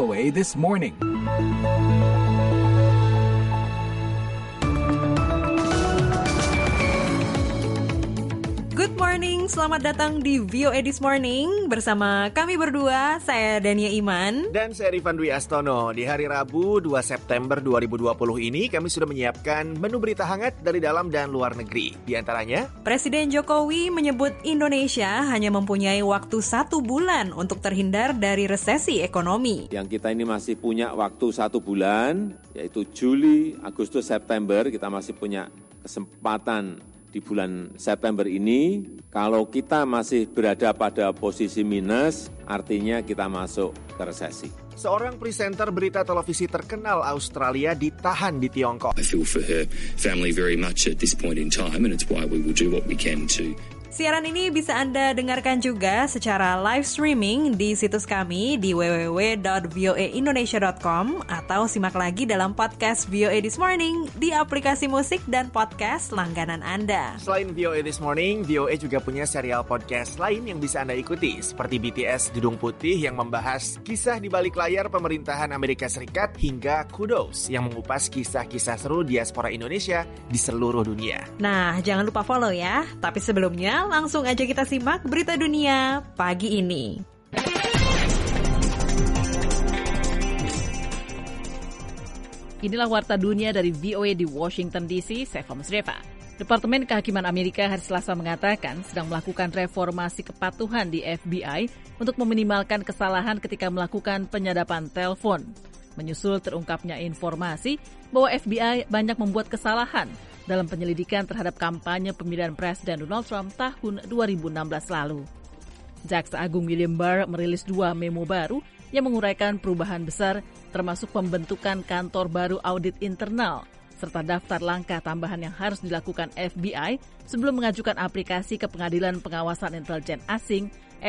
VOA This Morning. Good morning, selamat datang di VOA This Morning bersama kami berdua, saya Dania Iman dan saya Rifan Dwi Astono. Di hari Rabu 2 September 2020 ini kami sudah menyiapkan menu berita hangat dari dalam dan luar negeri. Di antaranya, Presiden Jokowi menyebut Indonesia hanya mempunyai waktu 1 bulan untuk terhindar dari resesi ekonomi. Yang kita ini masih punya waktu 1 bulan, yaitu Juli, Agustus, September, kita masih punya kesempatan. Di bulan September ini, kalau kita masih berada pada posisi minus, artinya kita masuk ke resesi. Seorang presenter berita televisi terkenal Australia ditahan di Tiongkok. I feel for her family very much at this point in time, and it's why we will do what we can to. Siaran ini bisa Anda dengarkan juga secara live streaming di situs kami di www.voaindonesia.com atau simak lagi dalam podcast VOA This Morning di aplikasi musik dan podcast langganan Anda. Selain VOA This Morning, VOA juga punya serial podcast lain yang bisa Anda ikuti, seperti BTS Gedung Putih yang membahas kisah di balik layar pemerintahan Amerika Serikat hingga Kudos yang mengupas kisah-kisah seru diaspora Indonesia di seluruh dunia. Nah, jangan lupa follow ya. Tapi sebelumnya, langsung aja kita simak berita dunia pagi ini. Inilah warta dunia dari VOA di Washington DC, saya Thomas Reva. Departemen Kehakiman Amerika hari Selasa mengatakan sedang melakukan reformasi kepatuhan di FBI untuk meminimalkan kesalahan ketika melakukan penyadapan telepon. Menyusul terungkapnya informasi bahwa FBI banyak membuat kesalahan dalam penyelidikan terhadap kampanye pemilihan Presiden Donald Trump tahun 2016 lalu. Jaksa Agung William Barr merilis 2 memo baru yang menguraikan perubahan besar termasuk pembentukan kantor baru audit internal serta daftar langkah tambahan yang harus dilakukan FBI sebelum mengajukan aplikasi ke Pengadilan Pengawasan Intelijen Asing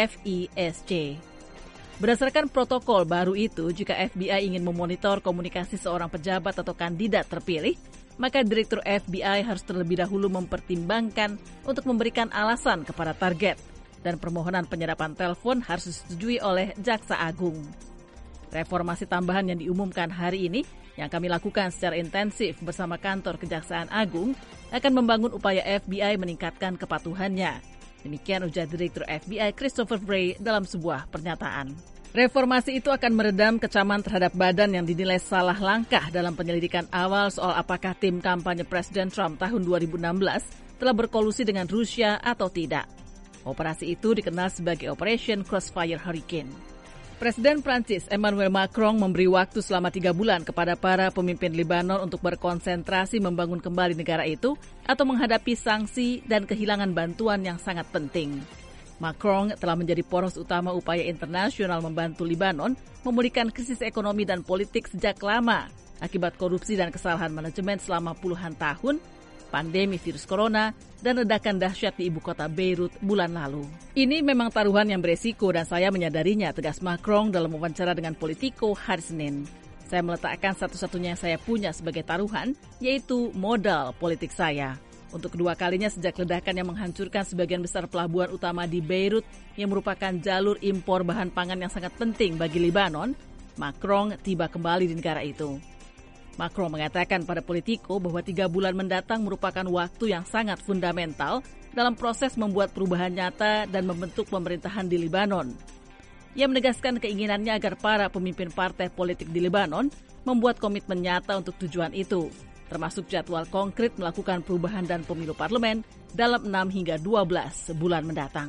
FISC. Berdasarkan protokol baru itu, jika FBI ingin memonitor komunikasi seorang pejabat atau kandidat terpilih, maka Direktur FBI harus terlebih dahulu mempertimbangkan untuk memberikan alasan kepada target, dan permohonan penyadapan telepon harus disetujui oleh Jaksa Agung. Reformasi tambahan yang diumumkan hari ini, yang kami lakukan secara intensif bersama kantor Kejaksaan Agung, akan membangun upaya FBI meningkatkan kepatuhannya. Demikian ujar Direktur FBI Christopher Wray dalam sebuah pernyataan. Reformasi itu akan meredam kecaman terhadap badan yang dinilai salah langkah dalam penyelidikan awal soal apakah tim kampanye Presiden Trump tahun 2016 telah berkolusi dengan Rusia atau tidak. Operasi itu dikenal sebagai Operation Crossfire Hurricane. Presiden Prancis Emmanuel Macron memberi waktu selama 3 bulan kepada para pemimpin Lebanon untuk berkonsentrasi membangun kembali negara itu atau menghadapi sanksi dan kehilangan bantuan yang sangat penting. Macron telah menjadi poros utama upaya internasional membantu Lebanon memulihkan krisis ekonomi dan politik sejak lama akibat korupsi dan kesalahan manajemen selama puluhan tahun, pandemi virus corona, dan ledakan dahsyat di ibu kota Beirut bulan lalu. Ini memang taruhan yang beresiko dan saya menyadarinya, tegas Macron dalam wawancara dengan Politico hari Senin. Saya meletakkan satu-satunya yang saya punya sebagai taruhan, yaitu modal politik saya. Untuk kedua kalinya sejak ledakan yang menghancurkan sebagian besar pelabuhan utama di Beirut yang merupakan jalur impor bahan pangan yang sangat penting bagi Lebanon, Macron tiba kembali di negara itu. Macron mengatakan pada Politico bahwa 3 bulan mendatang merupakan waktu yang sangat fundamental dalam proses membuat perubahan nyata dan membentuk pemerintahan di Lebanon. Ia menegaskan keinginannya agar para pemimpin partai politik di Lebanon membuat komitmen nyata untuk tujuan itu, termasuk jadwal konkret melakukan perubahan dan pemilu parlemen dalam 6 hingga 12 bulan mendatang.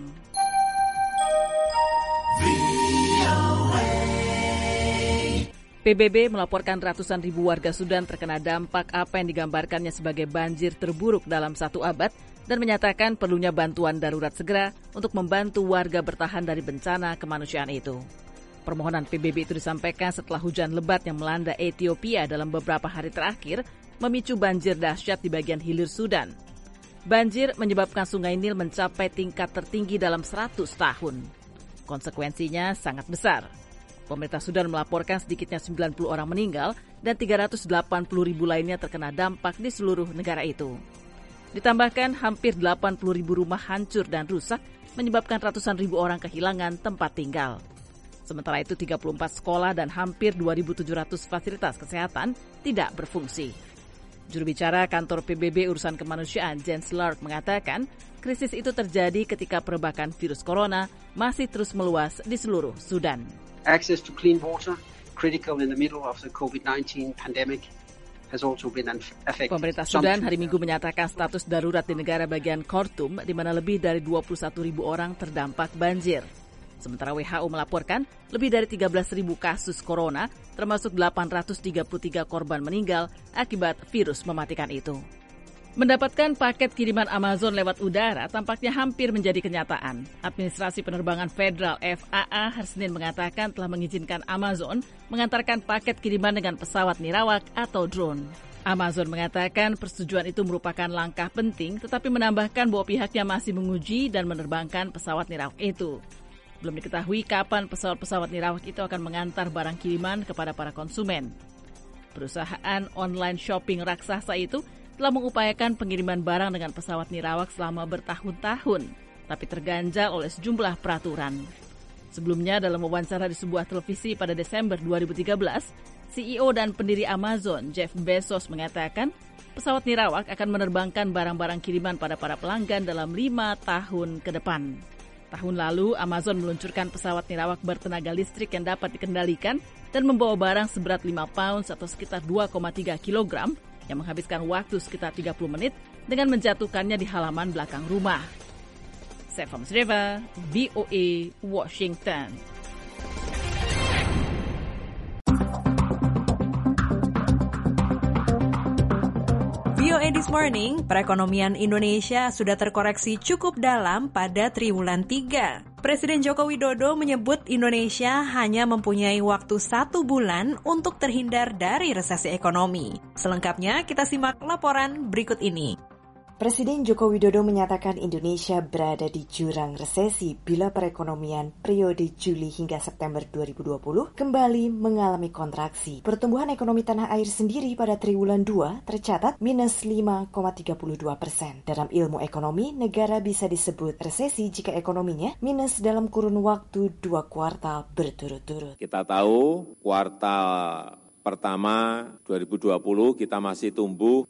PBB melaporkan ratusan ribu warga Sudan terkena dampak apa yang digambarkannya sebagai banjir terburuk dalam 1 abad dan menyatakan perlunya bantuan darurat segera untuk membantu warga bertahan dari bencana kemanusiaan itu. Permohonan PBB itu disampaikan setelah hujan lebat yang melanda Ethiopia dalam beberapa hari terakhir memicu banjir dahsyat di bagian hilir Sudan. Banjir menyebabkan Sungai Nil mencapai tingkat tertinggi dalam 100 tahun. Konsekuensinya sangat besar. Pemerintah Sudan melaporkan sedikitnya 90 orang meninggal dan 380 ribu lainnya terkena dampak di seluruh negara itu. Ditambahkan hampir 80 ribu rumah hancur dan rusak, menyebabkan ratusan ribu orang kehilangan tempat tinggal. Sementara itu 34 sekolah dan hampir 2.700 fasilitas kesehatan tidak berfungsi. Juru bicara kantor PBB urusan kemanusiaan Jens Lark mengatakan krisis itu terjadi ketika perbakan virus corona masih terus meluas di seluruh Sudan. Access to clean water, critical in the middle of the COVID-19 pandemic, has also been affected. Pemerintah Sudan hari Minggu menyatakan status darurat di negara bagian Khartoum, di mana lebih dari 21.000 orang terdampak banjir. Sementara WHO melaporkan lebih dari 13.000 kasus corona, termasuk 833 korban meninggal akibat virus mematikan itu. Mendapatkan paket kiriman Amazon lewat udara tampaknya hampir menjadi kenyataan. Administrasi Penerbangan Federal FAA hari Senin mengatakan telah mengizinkan Amazon mengantarkan paket kiriman dengan pesawat nirawak atau drone. Amazon mengatakan persetujuan itu merupakan langkah penting, tetapi menambahkan bahwa pihaknya masih menguji dan menerbangkan pesawat nirawak itu. Belum diketahui kapan pesawat-pesawat nirawak itu akan mengantar barang kiriman kepada para konsumen. Perusahaan online shopping raksasa itu telah mengupayakan pengiriman barang dengan pesawat nirawak selama bertahun-tahun, tapi terganjal oleh sejumlah peraturan. Sebelumnya, dalam wawancara di sebuah televisi pada Desember 2013, CEO dan pendiri Amazon, Jeff Bezos, mengatakan pesawat nirawak akan menerbangkan barang-barang kiriman pada para pelanggan dalam 5 tahun ke depan. Tahun lalu, Amazon meluncurkan pesawat nirawak bertenaga listrik yang dapat dikendalikan dan membawa barang seberat 5 pounds atau sekitar 2,3 kilogram yang menghabiskan waktu sekitar 30 menit dengan menjatuhkannya di halaman belakang rumah. Sefa Musreva, VOA, Washington. VOA This Morning, perekonomian Indonesia sudah terkoreksi cukup dalam pada triwulan 3. Presiden Joko Widodo menyebut Indonesia hanya mempunyai waktu 1 bulan untuk terhindar dari resesi ekonomi. Selengkapnya kita simak laporan berikut ini. Presiden Joko Widodo menyatakan Indonesia berada di jurang resesi bila perekonomian periode Juli hingga September 2020 kembali mengalami kontraksi. Pertumbuhan ekonomi tanah air sendiri pada triwulan 2 tercatat minus 5,32%. Dalam ilmu ekonomi, negara bisa disebut resesi jika ekonominya minus dalam kurun waktu 2 kuartal berturut-turut. Kita tahu kuartal pertama 2020 kita masih tumbuh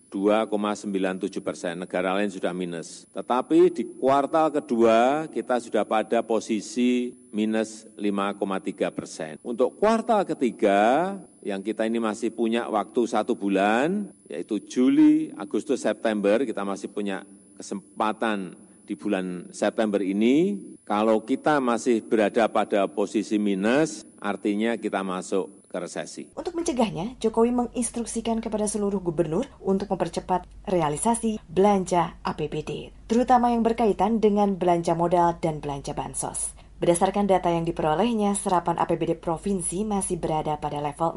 2,97%, negara lain sudah minus. Tetapi di kuartal kedua kita sudah pada posisi minus 5,3%. Untuk kuartal ketiga yang kita ini masih punya waktu 1 bulan, yaitu Juli, Agustus, September, kita masih punya kesempatan di bulan September ini. Kalau kita masih berada pada posisi minus, artinya kita masuk ke resesi. Untuk mencegahnya, Jokowi menginstruksikan kepada seluruh gubernur untuk mempercepat realisasi belanja APBD, terutama yang berkaitan dengan belanja modal dan belanja bansos. Berdasarkan data yang diperolehnya, serapan APBD provinsi masih berada pada level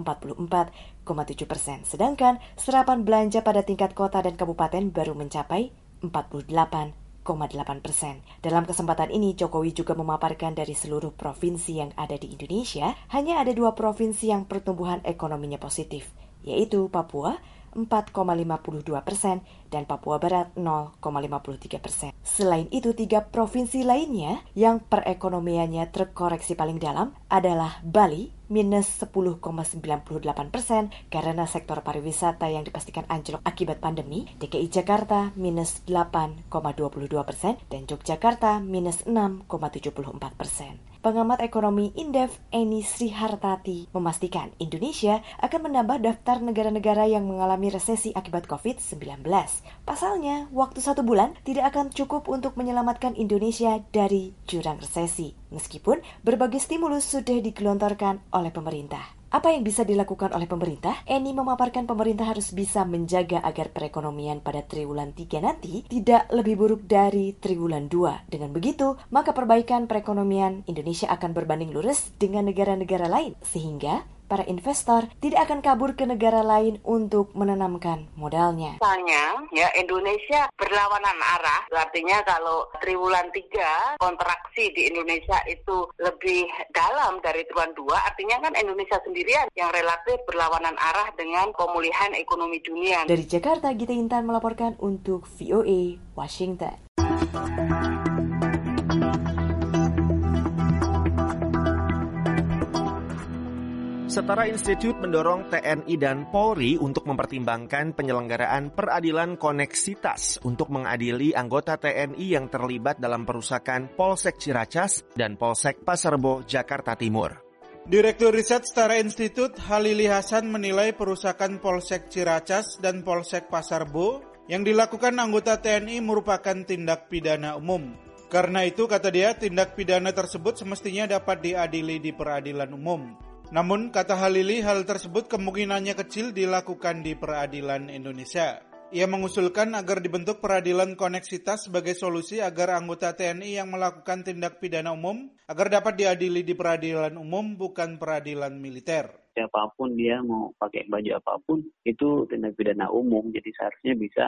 44,7%, sedangkan serapan belanja pada tingkat kota dan kabupaten baru mencapai 48,8%. Dalam kesempatan ini, Jokowi juga memaparkan dari seluruh provinsi yang ada di Indonesia, hanya ada 2 provinsi yang pertumbuhan ekonominya positif, yaitu Papua 4,52% dan Papua Barat 0,53%. Selain itu, 3 provinsi lainnya yang perekonomiannya terkoreksi paling dalam adalah Bali minus 10,98% karena sektor pariwisata yang dipastikan anjlok akibat pandemi, DKI Jakarta minus 8,22% dan Yogyakarta minus 6,74%. Pengamat ekonomi Indef Eni Srihartati memastikan Indonesia akan menambah daftar negara-negara yang mengalami resesi akibat COVID-19. Pasalnya, waktu 1 bulan tidak akan cukup untuk menyelamatkan Indonesia dari jurang resesi, meskipun berbagai stimulus sudah digelontorkan oleh pemerintah. Apa yang bisa dilakukan oleh pemerintah? Eni memaparkan pemerintah harus bisa menjaga agar perekonomian pada triwulan 3 nanti tidak lebih buruk dari triwulan 2. Dengan begitu, maka perbaikan perekonomian Indonesia akan berbanding lurus dengan negara-negara lain, sehingga para investor tidak akan kabur ke negara lain untuk menanamkan modalnya. Misalnya, ya Indonesia berlawanan arah, artinya kalau triwulan 3 kontraksi di Indonesia itu lebih dalam dari triwulan 2, artinya kan Indonesia sendirian yang relatif berlawanan arah dengan pemulihan ekonomi dunia. Dari Jakarta, Gita Intan melaporkan untuk VOA Washington. Setara Institute mendorong TNI dan Polri untuk mempertimbangkan penyelenggaraan peradilan koneksitas untuk mengadili anggota TNI yang terlibat dalam perusakan Polsek Ciracas dan Polsek Pasarbo, Jakarta Timur. Direktur Riset Setara Institute Halili Hasan menilai perusakan Polsek Ciracas dan Polsek Pasarbo yang dilakukan anggota TNI merupakan tindak pidana umum. Karena itu, kata dia, tindak pidana tersebut semestinya dapat diadili di peradilan umum. Namun, kata Halili, hal tersebut kemungkinannya kecil dilakukan di peradilan Indonesia. Ia mengusulkan agar dibentuk peradilan koneksitas sebagai solusi agar anggota TNI yang melakukan tindak pidana umum agar dapat diadili di peradilan umum, bukan peradilan militer. Siapapun dia mau pakai baju apapun, itu tindak pidana umum, jadi seharusnya bisa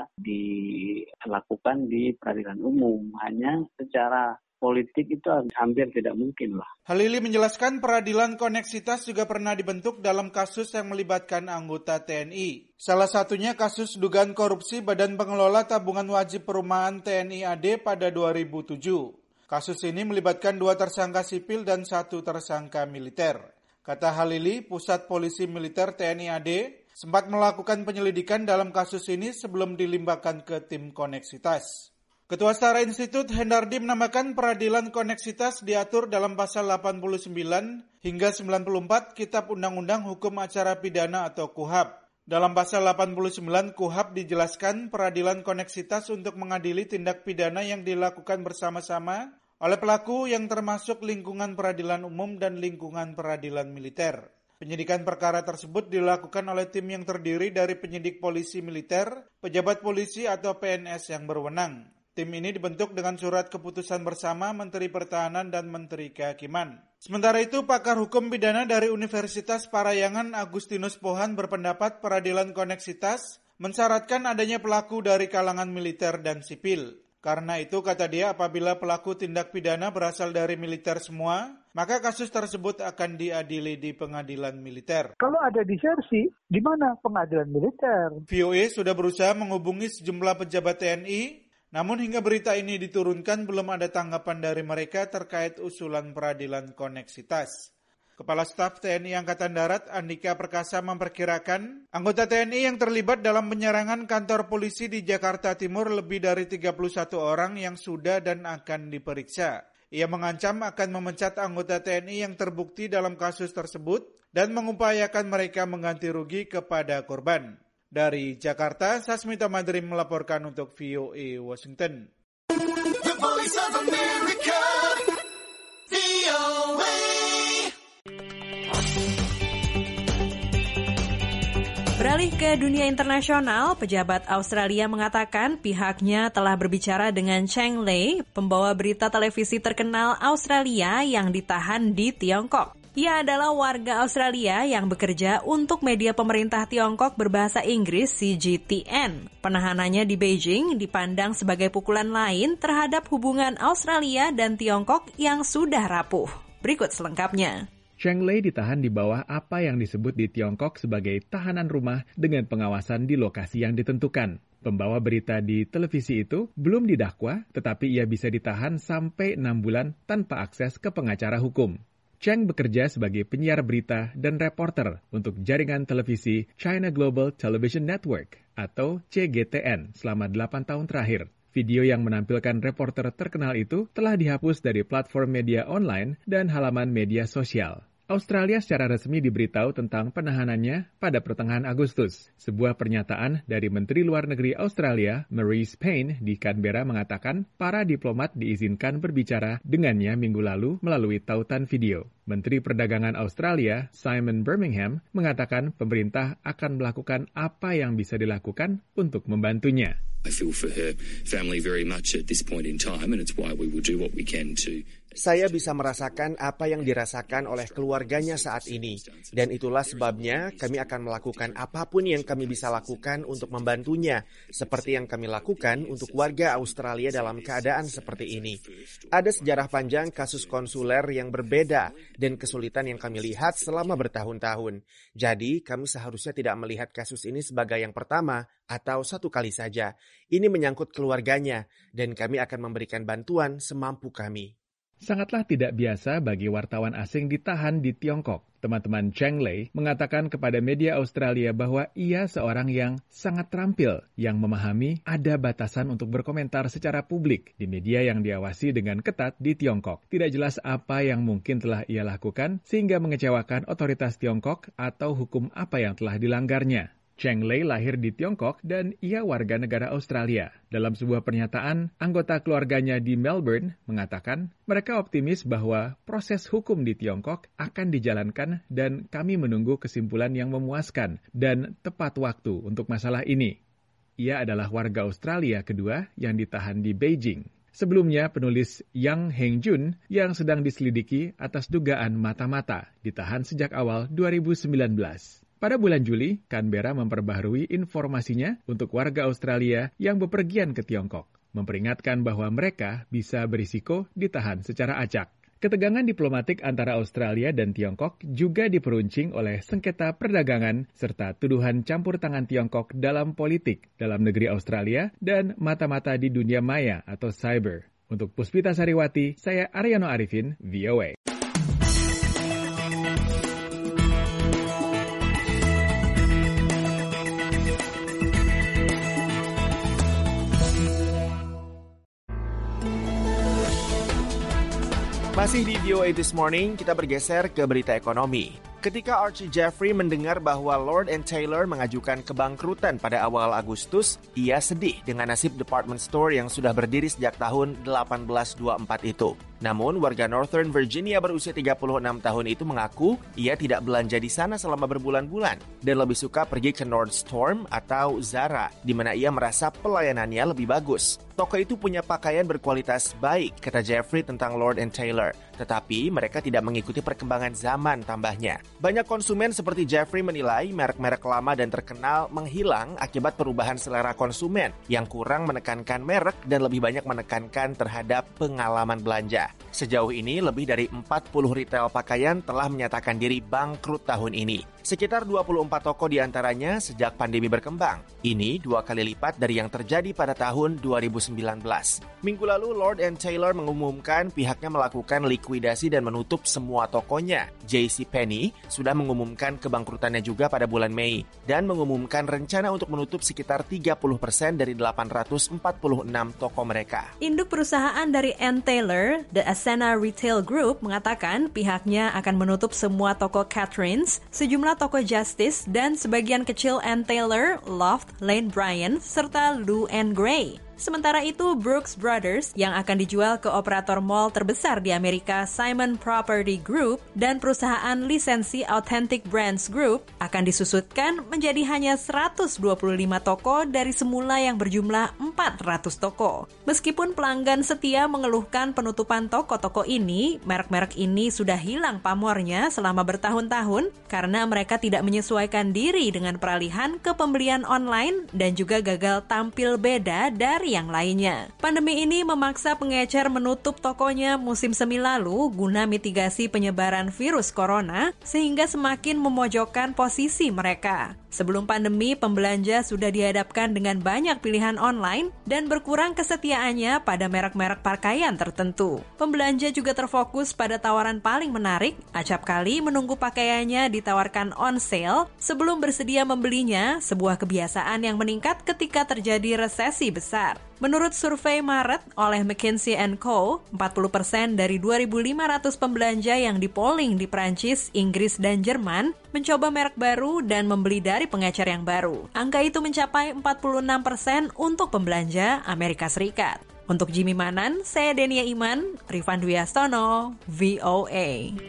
dilakukan di peradilan umum. Hanya secara politik itu hampir tidak mungkin lah. Halili menjelaskan peradilan koneksitas juga pernah dibentuk dalam kasus yang melibatkan anggota TNI. Salah satunya kasus dugaan korupsi Badan Pengelola Tabungan Wajib Perumahan TNI AD pada 2007. Kasus ini melibatkan 2 tersangka sipil dan 1 tersangka militer. Kata Halili, Pusat Polisi Militer TNI AD sempat melakukan penyelidikan dalam kasus ini sebelum dilimpahkan ke tim koneksitas. Ketua Setara Institut Hendardi menambahkan peradilan koneksitas diatur dalam pasal 89 hingga 94 Kitab Undang-Undang Hukum Acara Pidana atau KUHAP. Dalam pasal 89 KUHAP dijelaskan peradilan koneksitas untuk mengadili tindak pidana yang dilakukan bersama-sama oleh pelaku yang termasuk lingkungan peradilan umum dan lingkungan peradilan militer. Penyidikan perkara tersebut dilakukan oleh tim yang terdiri dari penyidik polisi militer, pejabat polisi atau PNS yang berwenang. Tim ini dibentuk dengan surat keputusan bersama Menteri Pertahanan dan Menteri Kehakiman. Sementara itu, pakar hukum pidana dari Universitas Parayangan Agustinus Pohan berpendapat peradilan koneksitas mensyaratkan adanya pelaku dari kalangan militer dan sipil. Karena itu, kata dia, apabila pelaku tindak pidana berasal dari militer semua, maka kasus tersebut akan diadili di pengadilan militer. Kalau ada disersi, di mana pengadilan militer? VOA sudah berusaha menghubungi sejumlah pejabat TNI, namun hingga berita ini diturunkan belum ada tanggapan dari mereka terkait usulan peradilan koneksitas. Kepala Staf TNI Angkatan Darat Andika Perkasa memperkirakan anggota TNI yang terlibat dalam penyerangan kantor polisi di Jakarta Timur lebih dari 31 orang yang sudah dan akan diperiksa. Ia mengancam akan memecat anggota TNI yang terbukti dalam kasus tersebut dan mengupayakan mereka mengganti rugi kepada korban. Dari Jakarta, Sasmita Madrim melaporkan untuk VOA Washington. The Voice of America, VOA. Beralih ke dunia internasional, pejabat Australia mengatakan pihaknya telah berbicara dengan Cheng Lei, pembawa berita televisi terkenal Australia yang ditahan di Tiongkok. Ia adalah warga Australia yang bekerja untuk media pemerintah Tiongkok berbahasa Inggris CGTN. Penahanannya di Beijing dipandang sebagai pukulan lain terhadap hubungan Australia dan Tiongkok yang sudah rapuh. Berikut selengkapnya. Cheng Lei ditahan di bawah apa yang disebut di Tiongkok sebagai tahanan rumah dengan pengawasan di lokasi yang ditentukan. Pembawa berita di televisi itu belum didakwa, tetapi ia bisa ditahan sampai 6 bulan tanpa akses ke pengacara hukum. Cheng bekerja sebagai penyiar berita dan reporter untuk jaringan televisi China Global Television Network atau CGTN selama 8 tahun terakhir. Video yang menampilkan reporter terkenal itu telah dihapus dari platform media online dan halaman media sosial. Australia secara resmi diberitahu tentang penahanannya pada pertengahan Agustus. Sebuah pernyataan dari Menteri Luar Negeri Australia, Marise Payne, di Canberra mengatakan para diplomat diizinkan berbicara dengannya minggu lalu melalui tautan video. Menteri Perdagangan Australia, Simon Birmingham, mengatakan pemerintah akan melakukan apa yang bisa dilakukan untuk membantunya. I feel for her family very much at this point in time, and it's why we will do what we can to. Saya bisa merasakan apa yang dirasakan oleh keluarganya saat ini, dan itulah sebabnya kami akan melakukan apapun yang kami bisa lakukan untuk membantunya, seperti yang kami lakukan untuk warga Australia dalam keadaan seperti ini. Ada sejarah panjang kasus konsuler yang berbeda dan kesulitan yang kami lihat selama bertahun-tahun. Jadi, kami seharusnya tidak melihat kasus ini sebagai yang pertama atau satu kali saja. Ini menyangkut keluarganya, dan kami akan memberikan bantuan semampu kami. Sangatlah tidak biasa bagi wartawan asing ditahan di Tiongkok. Teman-teman Cheng Lei mengatakan kepada media Australia bahwa ia seorang yang sangat terampil, yang memahami ada batasan untuk berkomentar secara publik di media yang diawasi dengan ketat di Tiongkok. Tidak jelas apa yang mungkin telah ia lakukan sehingga mengecewakan otoritas Tiongkok atau hukum apa yang telah dilanggarnya. Cheng Lei lahir di Tiongkok dan ia warga negara Australia. Dalam sebuah pernyataan, anggota keluarganya di Melbourne mengatakan mereka optimis bahwa proses hukum di Tiongkok akan dijalankan dan kami menunggu kesimpulan yang memuaskan dan tepat waktu untuk masalah ini. Ia adalah warga Australia kedua yang ditahan di Beijing. Sebelumnya, penulis Yang Hengjun yang sedang diselidiki atas dugaan mata-mata ditahan sejak awal 2019. Pada bulan Juli, Canberra memperbaharui informasinya untuk warga Australia yang bepergian ke Tiongkok, memperingatkan bahwa mereka bisa berisiko ditahan secara acak. Ketegangan diplomatik antara Australia dan Tiongkok juga diperuncing oleh sengketa perdagangan serta tuduhan campur tangan Tiongkok dalam politik dalam negeri Australia dan mata-mata di dunia maya atau cyber. Untuk Puspita Sariwati, saya Ariano Arifin, VOA. Masih di VOA This Morning, kita bergeser ke berita ekonomi. Ketika Archie Jeffrey mendengar bahwa Lord & Taylor mengajukan kebangkrutan pada awal Agustus, ia sedih dengan nasib department store yang sudah berdiri sejak tahun 1824 itu. Namun, warga Northern Virginia berusia 36 tahun itu mengaku ia tidak belanja di sana selama berbulan-bulan dan lebih suka pergi ke Nordstrom atau Zara, di mana ia merasa pelayanannya lebih bagus. Toko itu punya pakaian berkualitas baik, kata Jeffrey tentang Lord & Taylor. Tetapi mereka tidak mengikuti perkembangan zaman, tambahnya. Banyak konsumen seperti Jeffrey menilai merek-merek lama dan terkenal menghilang akibat perubahan selera konsumen yang kurang menekankan merek dan lebih banyak menekankan terhadap pengalaman belanja. Sejauh ini, lebih dari 40 retail pakaian telah menyatakan diri bangkrut tahun ini. Sekitar 24 toko diantaranya sejak pandemi berkembang. Ini 2 kali lipat dari yang terjadi pada tahun 2019. Minggu lalu, Lord & Taylor mengumumkan pihaknya melakukan likuidasi dan menutup semua tokonya. JCPenney sudah mengumumkan kebangkrutannya juga pada bulan Mei dan mengumumkan rencana untuk menutup sekitar 30% dari 846 toko mereka. Induk perusahaan dari Ann Taylor, The Ascena Retail Group, mengatakan pihaknya akan menutup semua toko Catherine's, sejumlah toko Justice, dan sebagian kecil Ann Taylor, Loft, Lane Bryant, serta Lou & Gray. Sementara itu, Brooks Brothers yang akan dijual ke operator mall terbesar di Amerika, Simon Property Group, dan perusahaan lisensi Authentic Brands Group akan disusutkan menjadi hanya 125 toko dari semula yang berjumlah 400 toko. Meskipun pelanggan setia mengeluhkan penutupan toko-toko ini, merek-merek ini sudah hilang pamornya selama bertahun-tahun karena mereka tidak menyesuaikan diri dengan peralihan ke pembelian online dan juga gagal tampil beda dari yang lainnya. Pandemi ini memaksa pengecer menutup tokonya musim semi lalu guna mitigasi penyebaran virus corona sehingga semakin memojokkan posisi mereka. Sebelum pandemi, pembelanja sudah dihadapkan dengan banyak pilihan online dan berkurang kesetiaannya pada merek-merek pakaian tertentu. Pembelanja juga terfokus pada tawaran paling menarik, acap kali menunggu pakaiannya ditawarkan on sale sebelum bersedia membelinya, sebuah kebiasaan yang meningkat ketika terjadi resesi besar. Menurut survei Maret oleh McKinsey & Co., 40% dari 2.500 pembelanja yang dipolling di Prancis, Inggris, dan Jerman mencoba merek baru dan membeli dari pengecer yang baru. Angka itu mencapai 46% untuk pembelanja Amerika Serikat. Untuk Jimmy Manan, saya Denia Iman, Rifan Dwi Astono, VOA.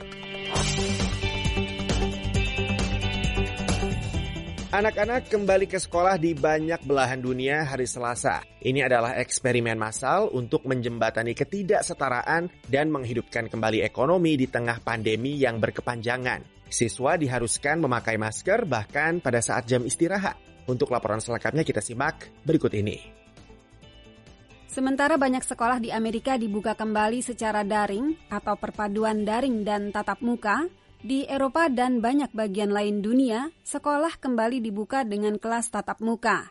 Anak-anak kembali ke sekolah di banyak belahan dunia hari Selasa. Ini adalah eksperimen massal untuk menjembatani ketidaksetaraan dan menghidupkan kembali ekonomi di tengah pandemi yang berkepanjangan. Siswa diharuskan memakai masker bahkan pada saat jam istirahat. Untuk laporan selengkapnya kita simak berikut ini. Sementara banyak sekolah di Amerika dibuka kembali secara daring atau perpaduan daring dan tatap muka, di Eropa dan banyak bagian lain dunia, sekolah kembali dibuka dengan kelas tatap muka.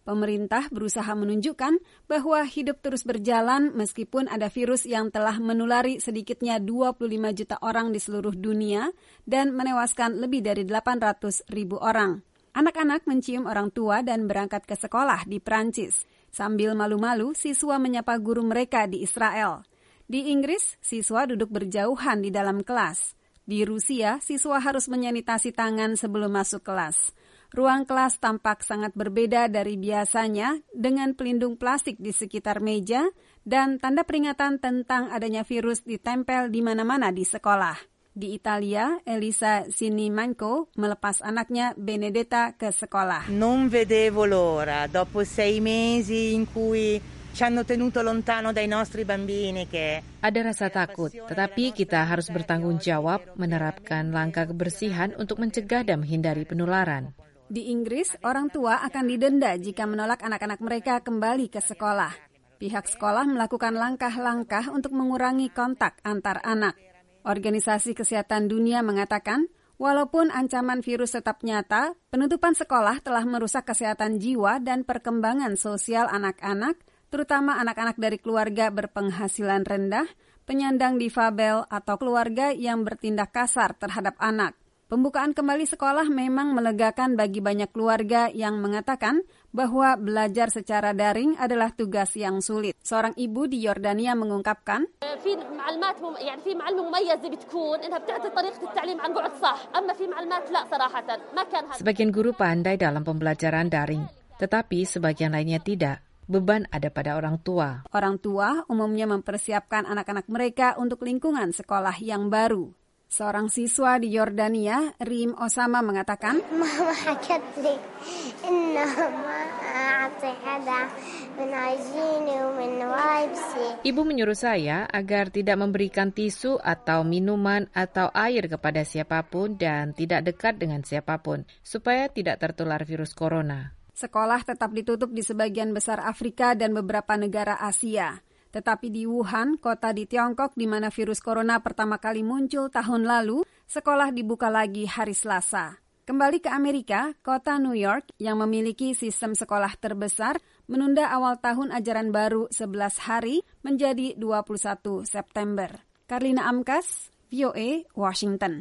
Pemerintah berusaha menunjukkan bahwa hidup terus berjalan meskipun ada virus yang telah menulari sedikitnya 25 juta orang di seluruh dunia dan menewaskan lebih dari 800.000 orang. Anak-anak mencium orang tua dan berangkat ke sekolah di Prancis. Sambil malu-malu, siswa menyapa guru mereka di Israel. Di Inggris, siswa duduk berjauhan di dalam kelas. Di Rusia, siswa harus menyanitasi tangan sebelum masuk kelas. Ruang kelas tampak sangat berbeda dari biasanya dengan pelindung plastik di sekitar meja dan tanda peringatan tentang adanya virus ditempel di mana-mana di sekolah. Di Italia, Elisa Sinimanco melepas anaknya Benedetta ke sekolah. Non vedevo l'ora, dopo 6 mesi in cui ci hanno tenuto lontano dai nostri bambini che... Ada rasa takut, tetapi kita harus bertanggung jawab menerapkan langkah kebersihan untuk mencegah dan menghindari penularan. Di Inggris, orang tua akan didenda jika menolak anak-anak mereka kembali ke sekolah. Pihak sekolah melakukan langkah-langkah untuk mengurangi kontak antar anak. Organisasi Kesehatan Dunia mengatakan, walaupun ancaman virus tetap nyata, penutupan sekolah telah merusak kesehatan jiwa dan perkembangan sosial anak-anak, terutama anak-anak dari keluarga berpenghasilan rendah, penyandang difabel, atau keluarga yang bertindak kasar terhadap anak. Pembukaan kembali sekolah memang melegakan bagi banyak keluarga yang mengatakan bahwa belajar secara daring adalah tugas yang sulit. Seorang ibu di Yordania mengungkapkan, sebagian guru pandai dalam pembelajaran daring, tetapi sebagian lainnya tidak. Beban ada pada orang tua. Orang tua umumnya mempersiapkan anak-anak mereka untuk lingkungan sekolah yang baru. Seorang siswa di Yordania, Rim Osama mengatakan, Ibu menyuruh saya agar tidak memberikan tisu atau minuman atau air kepada siapapun dan tidak dekat dengan siapapun, supaya tidak tertular virus corona. Sekolah tetap ditutup di sebagian besar Afrika dan beberapa negara Asia. Tetapi di Wuhan, kota di Tiongkok di mana virus corona pertama kali muncul tahun lalu, sekolah dibuka lagi hari Selasa. Kembali ke Amerika, kota New York yang memiliki sistem sekolah terbesar menunda awal tahun ajaran baru 11 hari menjadi 21 September. Karlina Amkas, VOA, Washington.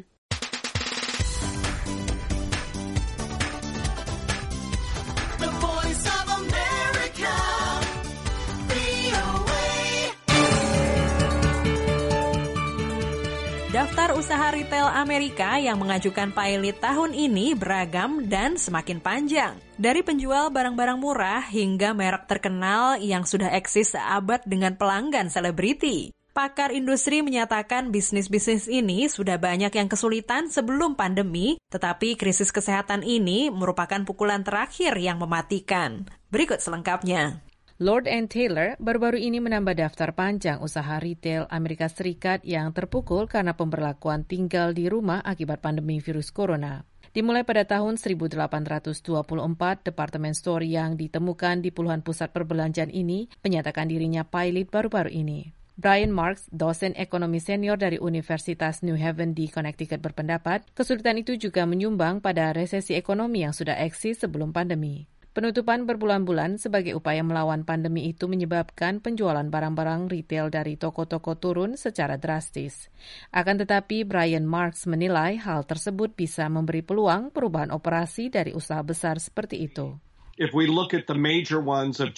Daftar usaha retail Amerika yang mengajukan pilot tahun ini beragam dan semakin panjang. Dari penjual barang-barang murah hingga merek terkenal yang sudah eksis seabad dengan pelanggan selebriti. Pakar industri menyatakan bisnis-bisnis ini sudah banyak yang kesulitan sebelum pandemi, tetapi krisis kesehatan ini merupakan pukulan terakhir yang mematikan. Berikut selengkapnya. Lord & Taylor baru-baru ini menambah daftar panjang usaha retail Amerika Serikat yang terpukul karena pemberlakuan tinggal di rumah akibat pandemi virus corona. Dimulai pada tahun 1824, department store yang ditemukan di puluhan pusat perbelanjaan ini menyatakan dirinya pilot baru-baru ini. Brian Marks, dosen ekonomi senior dari Universitas New Haven di Connecticut berpendapat, kesulitan itu juga menyumbang pada resesi ekonomi yang sudah eksis sebelum pandemi. Penutupan berbulan-bulan sebagai upaya melawan pandemi itu menyebabkan penjualan barang-barang retail dari toko-toko turun secara drastis. Akan tetapi, Brian Marks menilai hal tersebut bisa memberi peluang perubahan operasi dari usaha besar seperti itu. If we look at the major ones of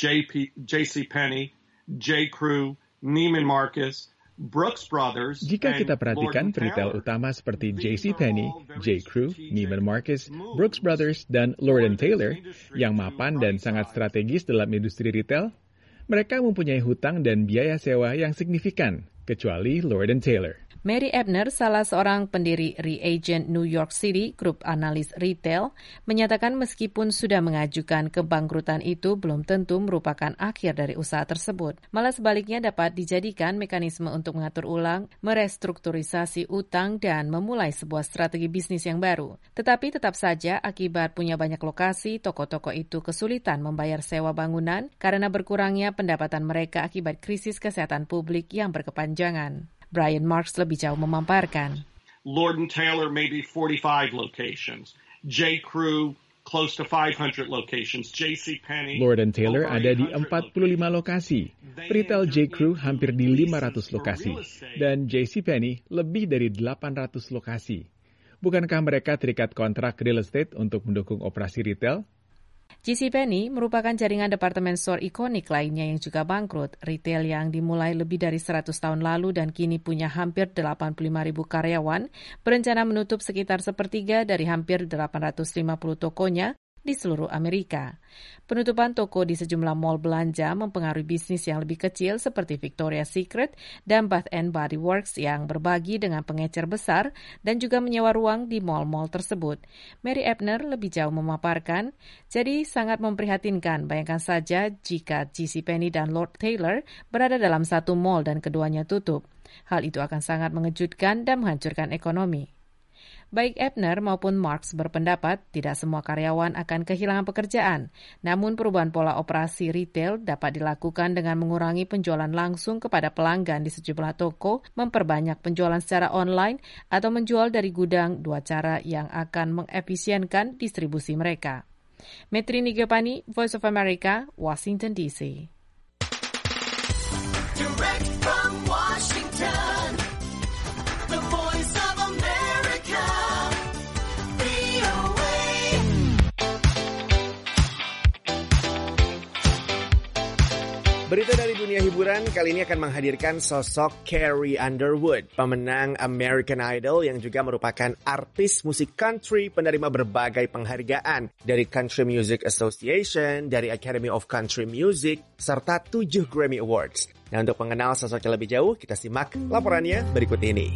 JCPenney, J.Crew, Neiman Marcus, Brooks Brothers. Jika kita perhatikan retail utama seperti JCPenney, J.Crew, Neiman Marcus, Brooks Brothers, dan Lord & Taylor yang mapan dan sangat strategis dalam industri retail, mereka mempunyai hutang dan biaya sewa yang signifikan, kecuali Lord & Taylor. Mary Ebner, salah seorang pendiri Reagent New York City, grup analis retail, menyatakan meskipun sudah mengajukan kebangkrutan itu belum tentu merupakan akhir dari usaha tersebut. Malah sebaliknya dapat dijadikan mekanisme untuk mengatur ulang, merestrukturisasi utang, dan memulai sebuah strategi bisnis yang baru. Tetapi tetap saja akibat punya banyak lokasi, toko-toko itu kesulitan membayar sewa bangunan karena berkurangnya pendapatan mereka akibat krisis kesehatan publik yang berkepanjangan. Brian Marks lebih jauh memaparkan. Lord & Taylor maybe 45 locations. J.Crew close to 500 locations. JCPenney, Lord & Taylor ada di 45 lokasi, retail J.Crew hampir di 500 lokasi, dan JCPenney lebih dari 800 lokasi. Bukankah mereka terikat kontrak real estate untuk mendukung operasi retail? JCPenney merupakan jaringan departemen store ikonik lainnya yang juga bangkrut. Retail yang dimulai lebih dari 100 tahun lalu dan kini punya hampir 85.000 karyawan, berencana menutup sekitar sepertiga dari hampir 850 tokonya di seluruh Amerika. Penutupan toko di sejumlah mall belanja mempengaruhi bisnis yang lebih kecil seperti Victoria's Secret dan Bath & Body Works yang berbagi dengan pengecer besar dan juga menyewa ruang di mall-mall tersebut. Mary Ebner lebih jauh memaparkan, jadi sangat memprihatinkan, bayangkan saja jika JCPenney dan Lord Taylor berada dalam satu mall dan keduanya tutup. Hal itu akan sangat mengejutkan dan menghancurkan ekonomi. Baik Ebner maupun Marks berpendapat tidak semua karyawan akan kehilangan pekerjaan, namun perubahan pola operasi retail dapat dilakukan dengan mengurangi penjualan langsung kepada pelanggan di sejumlah toko, memperbanyak penjualan secara online, atau menjual dari gudang, dua cara yang akan mengefisienkan distribusi mereka. Metri Nigepani, Voice of America, Washington DC. Direct from Washington, the Voice of America, VOA. Berita dari dunia hiburan kali ini akan menghadirkan sosok Carrie Underwood, pemenang American Idol yang juga merupakan artis musik country penerima berbagai penghargaan dari Country Music Association, dari Academy of Country Music, serta 7 Grammy Awards. Nah, untuk mengenal sosoknya lebih jauh, kita simak laporannya berikut ini.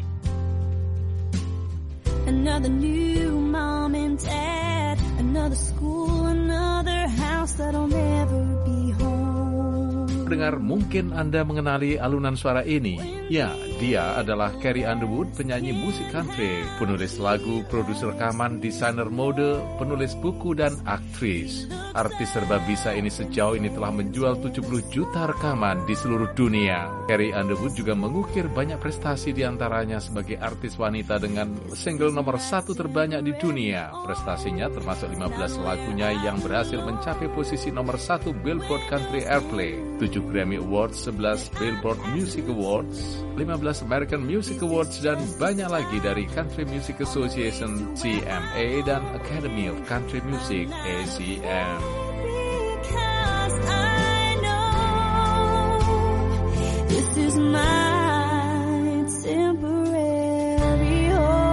Another new mom and dad, another school, another house that'll never be home. Pendengar, mungkin Anda mengenali alunan suara ini. Ya, dia adalah Carrie Underwood, penyanyi musik country, penulis lagu, produser rekaman, desainer mode, penulis buku, dan aktris. Artis serba bisa ini sejauh ini telah menjual 70 juta rekaman di seluruh dunia. Carrie Underwood juga mengukir banyak prestasi diantaranya sebagai artis wanita dengan single nomor 1 terbanyak di dunia. Prestasinya termasuk 15 lagunya yang berhasil mencapai posisi nomor 1 Billboard Country Airplay, 7 Grammy Awards, 11 Billboard Music Awards, 15 American Music Awards, dan banyak lagi dari Country Music Association CMA dan Academy of Country Music ACM. Because I know this is my temporary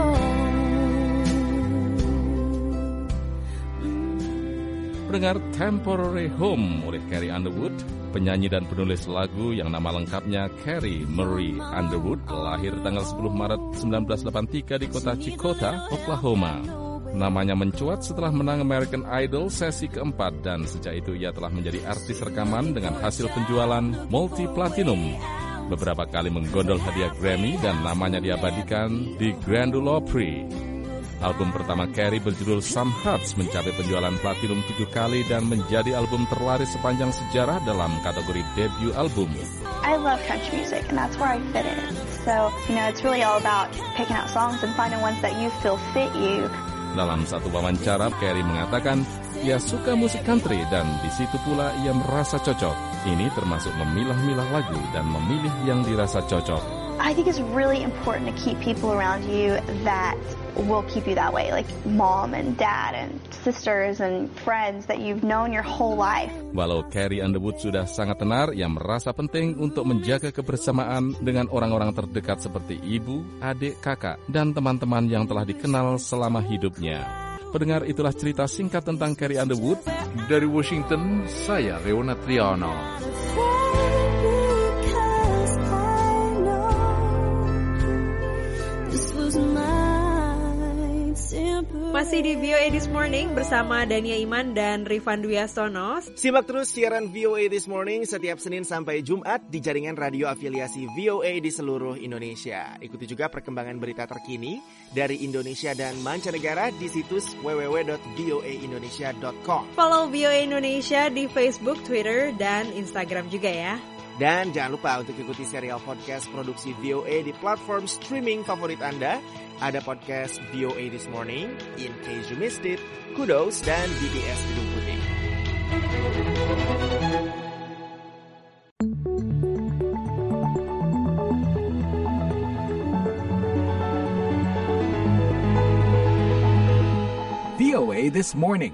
home. Pendengar, Temporary Home oleh Carrie Underwood, penyanyi dan penulis lagu yang nama lengkapnya Carrie Marie Underwood, lahir tanggal 10 Maret 1983 di kota Chicota, Oklahoma. Namanya mencuat setelah menang American Idol sesi keempat, dan sejak itu ia telah menjadi artis rekaman dengan hasil penjualan multi-platinum. Beberapa kali menggondol hadiah Grammy dan namanya diabadikan di Grand Ole Opry. Album pertama Carrie berjudul Some Hearts mencapai penjualan platinum 7 kali dan menjadi album terlaris sepanjang sejarah dalam kategori debut album. I love country music and that's where I fit in. So, it's really all about picking out songs and finding ones that you feel fit you. Dalam satu wawancara, Carrie mengatakan ia suka musik country dan di situ pula ia merasa cocok. Ini termasuk memilah-milah lagu dan memilih yang dirasa cocok. I think it's really important to keep people around you that will keep you that way, like mom and dad and sisters and friends that you've known your whole life. Walau Carrie Underwood sudah sangat tenar, ia merasa penting untuk menjaga kebersamaan dengan orang-orang terdekat seperti ibu, adik, kakak, dan teman-teman yang telah dikenal selama hidupnya. Pendengar, itulah cerita singkat tentang Carrie Underwood. Dari Washington, saya Leona Triano. Masih di VOA This Morning bersama Dania Iman dan Rifan Dwiastono. Simak terus siaran VOA This Morning setiap Senin sampai Jumat di jaringan radio afiliasi VOA di seluruh Indonesia. Ikuti juga perkembangan berita terkini dari Indonesia dan mancanegara di situs www.voaindonesia.com. Follow VOA Indonesia di Facebook, Twitter, dan Instagram juga ya. Dan jangan lupa untuk ikuti serial podcast produksi VOA di platform streaming favorit Anda. Ada podcast VOA This Morning, In Case You Missed It, Kudos, dan BTS Gedung Putih. VOA This Morning.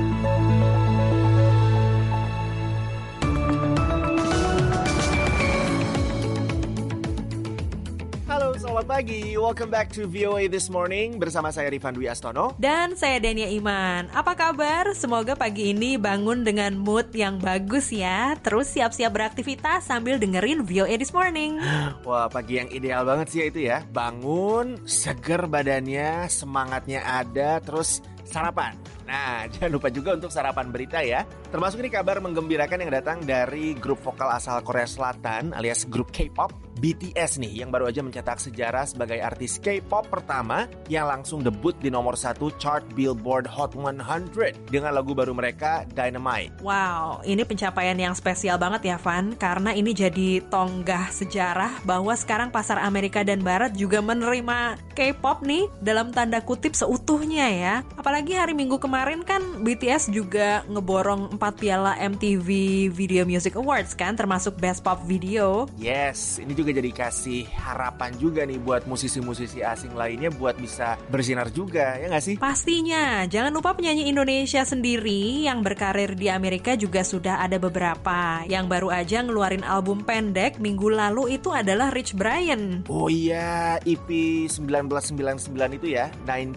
Halo, selamat pagi. Welcome back to VOA This Morning bersama saya Rifan Dwi Astono. Dan saya Dania Iman. Apa kabar? Semoga pagi ini bangun dengan mood yang bagus ya. Terus siap-siap beraktivitas sambil dengerin VOA This Morning. Wah, pagi yang ideal banget sih itu ya. Bangun, seger badannya, semangatnya ada, terus sarapan. Nah, jangan lupa juga untuk sarapan berita ya. Termasuk ini kabar menggembirakan yang datang dari grup vokal asal Korea Selatan alias grup K-pop BTS nih, yang baru aja mencetak sejarah sebagai artis K-pop pertama yang langsung debut di nomor 1 chart Billboard Hot 100 dengan lagu baru mereka, Dynamite. Wow, ini pencapaian yang spesial banget ya Van, karena ini jadi tonggak sejarah bahwa sekarang pasar Amerika dan Barat juga menerima K-pop nih dalam tanda kutip seutuhnya ya. Apalagi hari Minggu kemarin kan BTS juga ngeborong 4 piala MTV Video Music Awards kan, termasuk Best Pop Video. Yes, ini juga jadi kasih harapan juga nih buat musisi-musisi asing lainnya buat bisa bersinar juga, ya nggak sih? Pastinya, jangan lupa penyanyi Indonesia sendiri yang berkarir di Amerika juga sudah ada beberapa. Yang baru aja ngeluarin album pendek minggu lalu itu adalah Rich Brian. Oh iya, EP 1999 itu ya,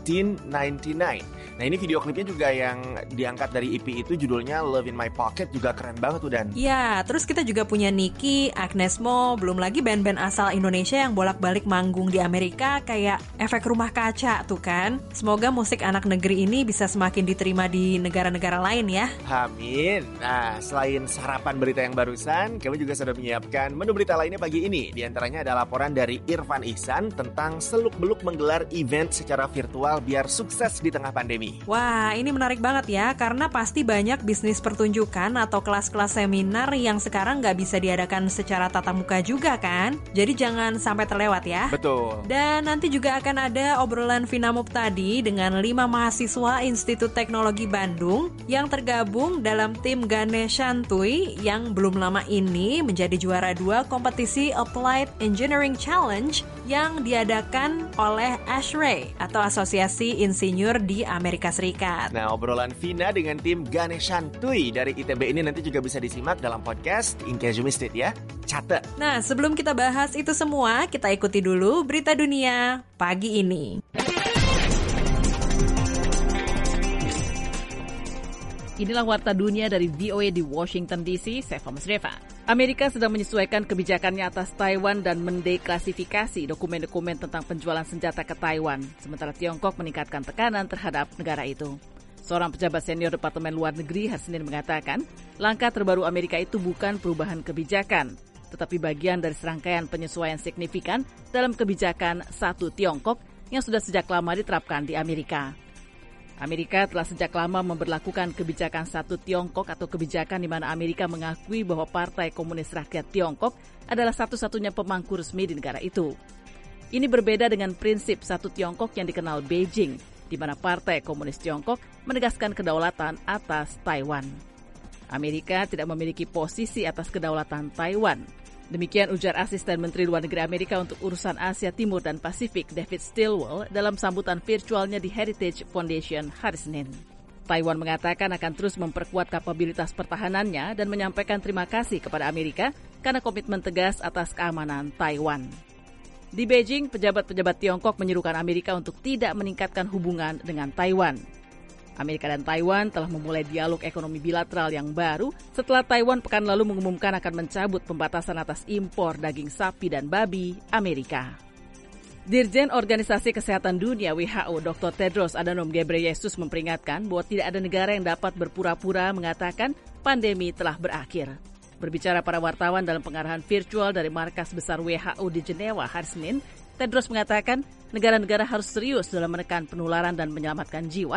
1999. Nah ini video klipnya juga yang diangkat dari EP itu judulnya Love in My Pocket, juga keren banget tuh Dan. Ya, terus kita juga punya Nicky, Agnes Mo, belum lagi band-band asal Indonesia yang bolak-balik manggung di Amerika kayak Efek Rumah Kaca tuh kan. Semoga musik anak negeri ini bisa semakin diterima di negara-negara lain ya. Amin. Nah, selain sarapan berita yang barusan, kami juga sudah menyiapkan menu berita lainnya pagi ini. Di antaranya ada laporan dari Irfan Ihsan tentang seluk-beluk menggelar event secara virtual biar sukses di tengah pandemi. Wah, ini menarik banget ya, karena pasti banyak bisnis pertunjukan atau kelas-kelas seminar yang sekarang nggak bisa diadakan secara tatap muka juga kan. Jadi jangan sampai terlewat ya. Betul. Dan nanti juga akan ada obrolan Finamub tadi dengan 5 mahasiswa Institut Teknologi Bandung yang tergabung dalam tim Ganesh Shantui yang belum lama ini menjadi juara 2 kompetisi Applied Engineering Challenge yang diadakan oleh ASHRAE atau Asosiasi Insinyur di Amerika Serikat. Nah, obrolan Vina dengan tim Ganesh Shantui dari ITB ini nanti juga bisa disimak dalam podcast In Case You Missed It ya. Catat. Nah, sebelum kita bahas itu semua, kita ikuti dulu berita dunia pagi ini. Inilah warta dunia dari VOA di Washington DC, saya Mas Reva. Amerika sedang menyesuaikan kebijakannya atas Taiwan dan mendeklasifikasi dokumen-dokumen tentang penjualan senjata ke Taiwan, sementara Tiongkok meningkatkan tekanan terhadap negara itu. Seorang pejabat senior Departemen Luar Negeri hari Senin mengatakan, langkah terbaru Amerika itu bukan perubahan kebijakan, tetapi bagian dari serangkaian penyesuaian signifikan dalam kebijakan Satu Tiongkok yang sudah sejak lama diterapkan di Amerika. Amerika telah sejak lama memberlakukan kebijakan Satu Tiongkok atau kebijakan di mana Amerika mengakui bahwa Partai Komunis Rakyat Tiongkok adalah satu-satunya pemangku resmi di negara itu. Ini berbeda dengan prinsip Satu Tiongkok yang dikenal Beijing, di mana Partai Komunis Tiongkok menegaskan kedaulatan atas Taiwan. Amerika tidak memiliki posisi atas kedaulatan Taiwan. Demikian ujar Asisten Menteri Luar Negeri Amerika untuk urusan Asia Timur dan Pasifik David Stilwell dalam sambutan virtualnya di Heritage Foundation hari Senin. Taiwan mengatakan akan terus memperkuat kapabilitas pertahanannya dan menyampaikan terima kasih kepada Amerika karena komitmen tegas atas keamanan Taiwan. Di Beijing, pejabat-pejabat Tiongkok menyerukan Amerika untuk tidak meningkatkan hubungan dengan Taiwan. Amerika dan Taiwan telah memulai dialog ekonomi bilateral yang baru setelah Taiwan pekan lalu mengumumkan akan mencabut pembatasan atas impor daging sapi dan babi Amerika. Dirjen Organisasi Kesehatan Dunia WHO Dr. Tedros Adhanom Ghebreyesus memperingatkan bahwa tidak ada negara yang dapat berpura-pura mengatakan pandemi telah berakhir. Berbicara para wartawan dalam pengarahan virtual dari markas besar WHO di Jenewa hari Senin, Tedros mengatakan negara-negara harus serius dalam menekan penularan dan menyelamatkan jiwa,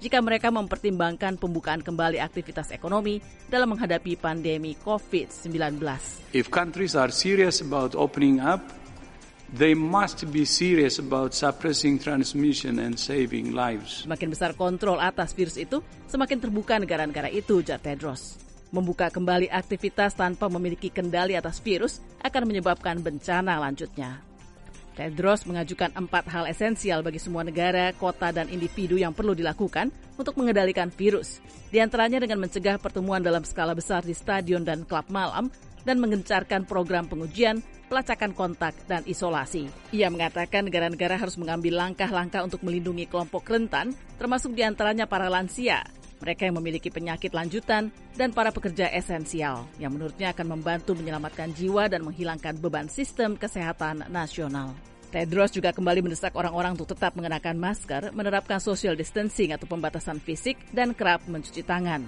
jika mereka mempertimbangkan pembukaan kembali aktivitas ekonomi dalam menghadapi pandemi COVID-19. If countries are serious about opening up, they must be serious about suppressing transmission and saving lives. Semakin besar kontrol atas virus itu, semakin terbuka negara-negara itu, ujar Tedros. Membuka kembali aktivitas tanpa memiliki kendali atas virus akan menyebabkan bencana lanjutnya. Tedros mengajukan 4 hal esensial bagi semua negara, kota, dan individu yang perlu dilakukan untuk mengendalikan virus. Di antaranya dengan mencegah pertemuan dalam skala besar di stadion dan klub malam, dan menggencarkan program pengujian, pelacakan kontak, dan isolasi. Ia mengatakan negara-negara harus mengambil langkah-langkah untuk melindungi kelompok rentan, termasuk di antaranya para lansia, mereka yang memiliki penyakit lanjutan, dan para pekerja esensial, yang menurutnya akan membantu menyelamatkan jiwa dan menghilangkan beban sistem kesehatan nasional. Tedros juga kembali mendesak orang-orang untuk tetap mengenakan masker, menerapkan social distancing atau pembatasan fisik, dan kerap mencuci tangan.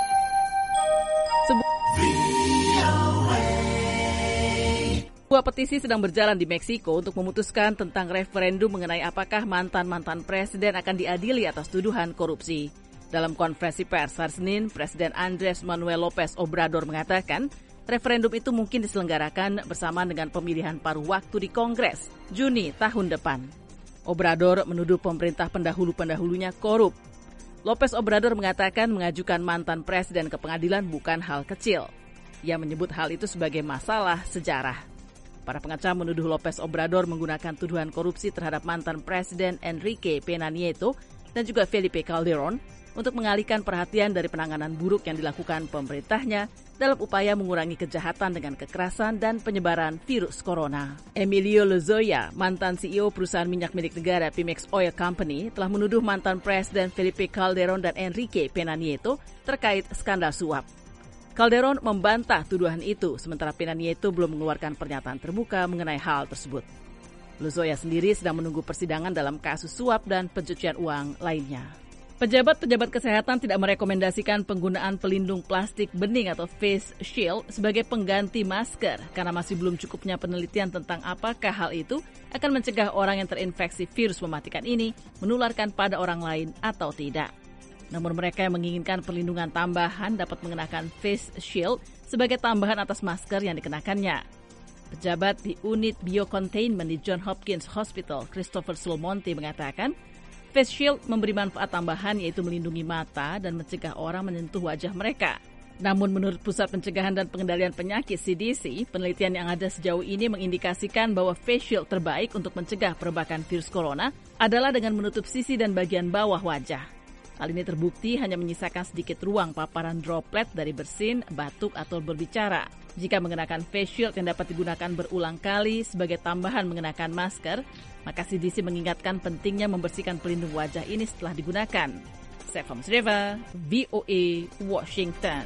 Sebuah petisi sedang berjalan di Meksiko untuk memutuskan tentang referendum mengenai apakah mantan-mantan presiden akan diadili atas tuduhan korupsi. Dalam konferensi pers hari Senin, Presiden Andrés Manuel López Obrador mengatakan referendum itu mungkin diselenggarakan bersamaan dengan pemilihan paruh waktu di Kongres, Juni tahun depan. Obrador menuduh pemerintah pendahulu-pendahulunya korup. López Obrador mengatakan mengajukan mantan presiden ke pengadilan bukan hal kecil. Ia menyebut hal itu sebagai masalah sejarah. Para pengecam menuduh López Obrador menggunakan tuduhan korupsi terhadap mantan presiden Enrique Peña Nieto dan juga Felipe Calderón untuk mengalihkan perhatian dari penanganan buruk yang dilakukan pemerintahnya dalam upaya mengurangi kejahatan dengan kekerasan dan penyebaran virus corona. Emilio Lozoya, mantan CEO perusahaan minyak milik negara Pemex Oil Company, telah menuduh mantan Presiden Felipe Calderón dan Enrique Peña Nieto terkait skandal suap. Calderón membantah tuduhan itu, sementara Peña Nieto belum mengeluarkan pernyataan terbuka mengenai hal tersebut. Lozoya sendiri sedang menunggu persidangan dalam kasus suap dan pencucian uang lainnya. Pejabat-pejabat kesehatan tidak merekomendasikan penggunaan pelindung plastik bening atau face shield sebagai pengganti masker karena masih belum cukupnya penelitian tentang apakah hal itu akan mencegah orang yang terinfeksi virus mematikan ini menularkan pada orang lain atau tidak. Namun mereka yang menginginkan perlindungan tambahan dapat mengenakan face shield sebagai tambahan atas masker yang dikenakannya. Pejabat di unit biocontainment di Johns Hopkins Hospital, Christopher Sulmonte, mengatakan face shield memberi manfaat tambahan yaitu melindungi mata dan mencegah orang menyentuh wajah mereka. Namun menurut Pusat Pencegahan dan Pengendalian Penyakit CDC, penelitian yang ada sejauh ini mengindikasikan bahwa face shield terbaik untuk mencegah perebakan virus corona adalah dengan menutup sisi dan bagian bawah wajah. Hal ini terbukti hanya menyisakan sedikit ruang paparan droplet dari bersin, batuk, atau berbicara. Jika mengenakan face shield yang dapat digunakan berulang kali sebagai tambahan mengenakan masker, maka CDC mengingatkan pentingnya membersihkan pelindung wajah ini setelah digunakan. Seva Musreva, VOA, Washington.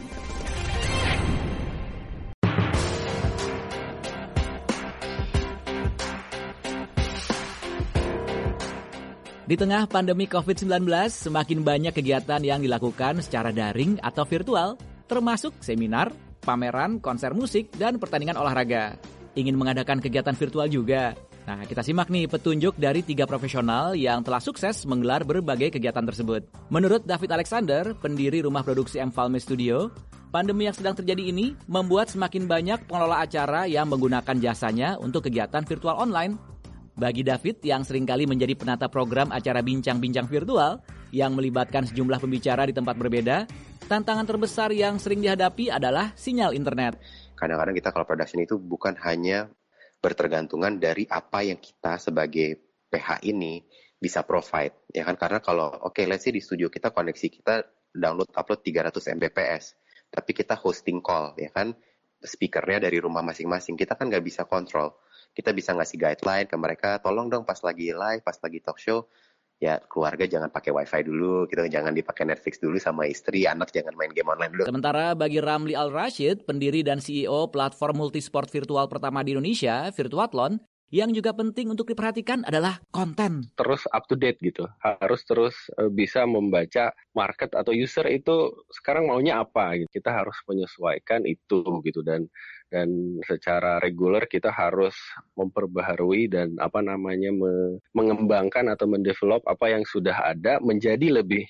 Di tengah pandemi COVID-19, semakin banyak kegiatan yang dilakukan secara daring atau virtual, termasuk seminar, pameran, konser musik, dan pertandingan olahraga. Ingin mengadakan kegiatan virtual juga? Nah, kita simak nih petunjuk dari 3 profesional yang telah sukses menggelar berbagai kegiatan tersebut. Menurut David Alexander, pendiri rumah produksi Mfalme Studio, pandemi yang sedang terjadi ini membuat semakin banyak pengelola acara yang menggunakan jasanya untuk kegiatan virtual online. Bagi David yang seringkali menjadi penata program acara bincang-bincang virtual yang melibatkan sejumlah pembicara di tempat berbeda, tantangan terbesar yang sering dihadapi adalah sinyal internet. Kadang-kadang kita kalau production itu bukan hanya bertergantungan dari apa yang kita sebagai PH ini bisa provide, ya kan? Karena kalau let's say di studio kita koneksi kita download upload 300 Mbps, tapi kita hosting call, ya kan? Speakernya dari rumah masing-masing, kita kan nggak bisa kontrol. Kita bisa ngasih guideline ke mereka, tolong dong pas lagi live, pas lagi talk show, ya keluarga jangan pakai wifi dulu, gitu, jangan dipakai Netflix dulu sama istri, anak jangan main game online dulu. Sementara bagi Ramli Al-Rashid, pendiri dan CEO platform multisport virtual pertama di Indonesia, Virtuathlon, yang juga penting untuk diperhatikan adalah konten. Terus up to date gitu, harus terus bisa membaca market atau user itu sekarang maunya apa gitu. Kita harus menyesuaikan itu gitu dan secara reguler kita harus memperbaharui dan mengembangkan atau mendevelop apa yang sudah ada menjadi lebih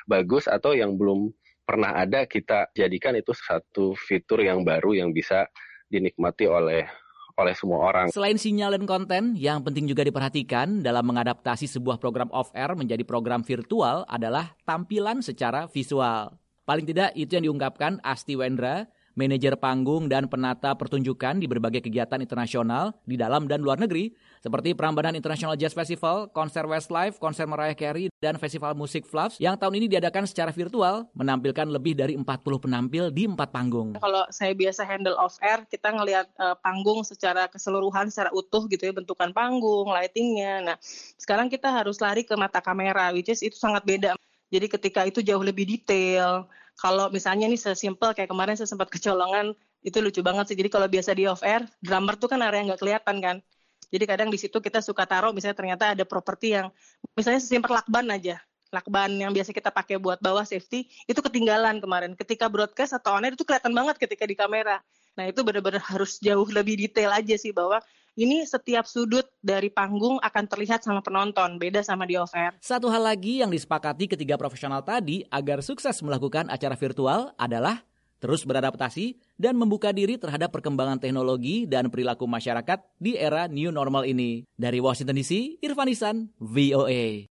bagus atau yang belum pernah ada, kita jadikan itu satu fitur yang baru yang bisa dinikmati oleh semua orang. Selain sinyal dan konten, yang penting juga diperhatikan dalam mengadaptasi sebuah program off-air menjadi program virtual adalah tampilan secara visual. Paling tidak itu yang diungkapkan Asti Wendra, manajer panggung dan penata pertunjukan di berbagai kegiatan internasional di dalam dan luar negeri, seperti Prambanan International Jazz Festival, konser Westlife, konser Mariah Carey, dan festival musik Fluffs yang tahun ini diadakan secara virtual, menampilkan lebih dari 40 penampil di 4 panggung. Kalau saya biasa handle off-air, kita ngelihat panggung secara keseluruhan, secara utuh gitu ya, bentukan panggung, lightingnya. Nah, sekarang kita harus lari ke mata kamera, which is itu sangat beda. Jadi ketika itu jauh lebih detail. Kalau misalnya nih sesimpel kayak kemarin saya sempat kecolongan, itu lucu banget sih. Jadi kalau biasa di off-air, drummer tuh kan area nggak kelihatan kan. Jadi kadang di situ kita suka taruh misalnya ternyata ada properti yang misalnya sesimpel lakban aja. Lakban yang biasa kita pakai buat bawah safety, itu ketinggalan kemarin. Ketika broadcast atau on-air itu kelihatan banget ketika di kamera. Nah itu benar-benar harus jauh lebih detail aja sih bahwa ini setiap sudut dari panggung akan terlihat sama penonton, beda sama di off-air. Satu hal lagi yang disepakati ketiga profesional tadi agar sukses melakukan acara virtual adalah terus beradaptasi dan membuka diri terhadap perkembangan teknologi dan perilaku masyarakat di era new normal ini. Dari Washington DC, Irfan Ihsan, VOA.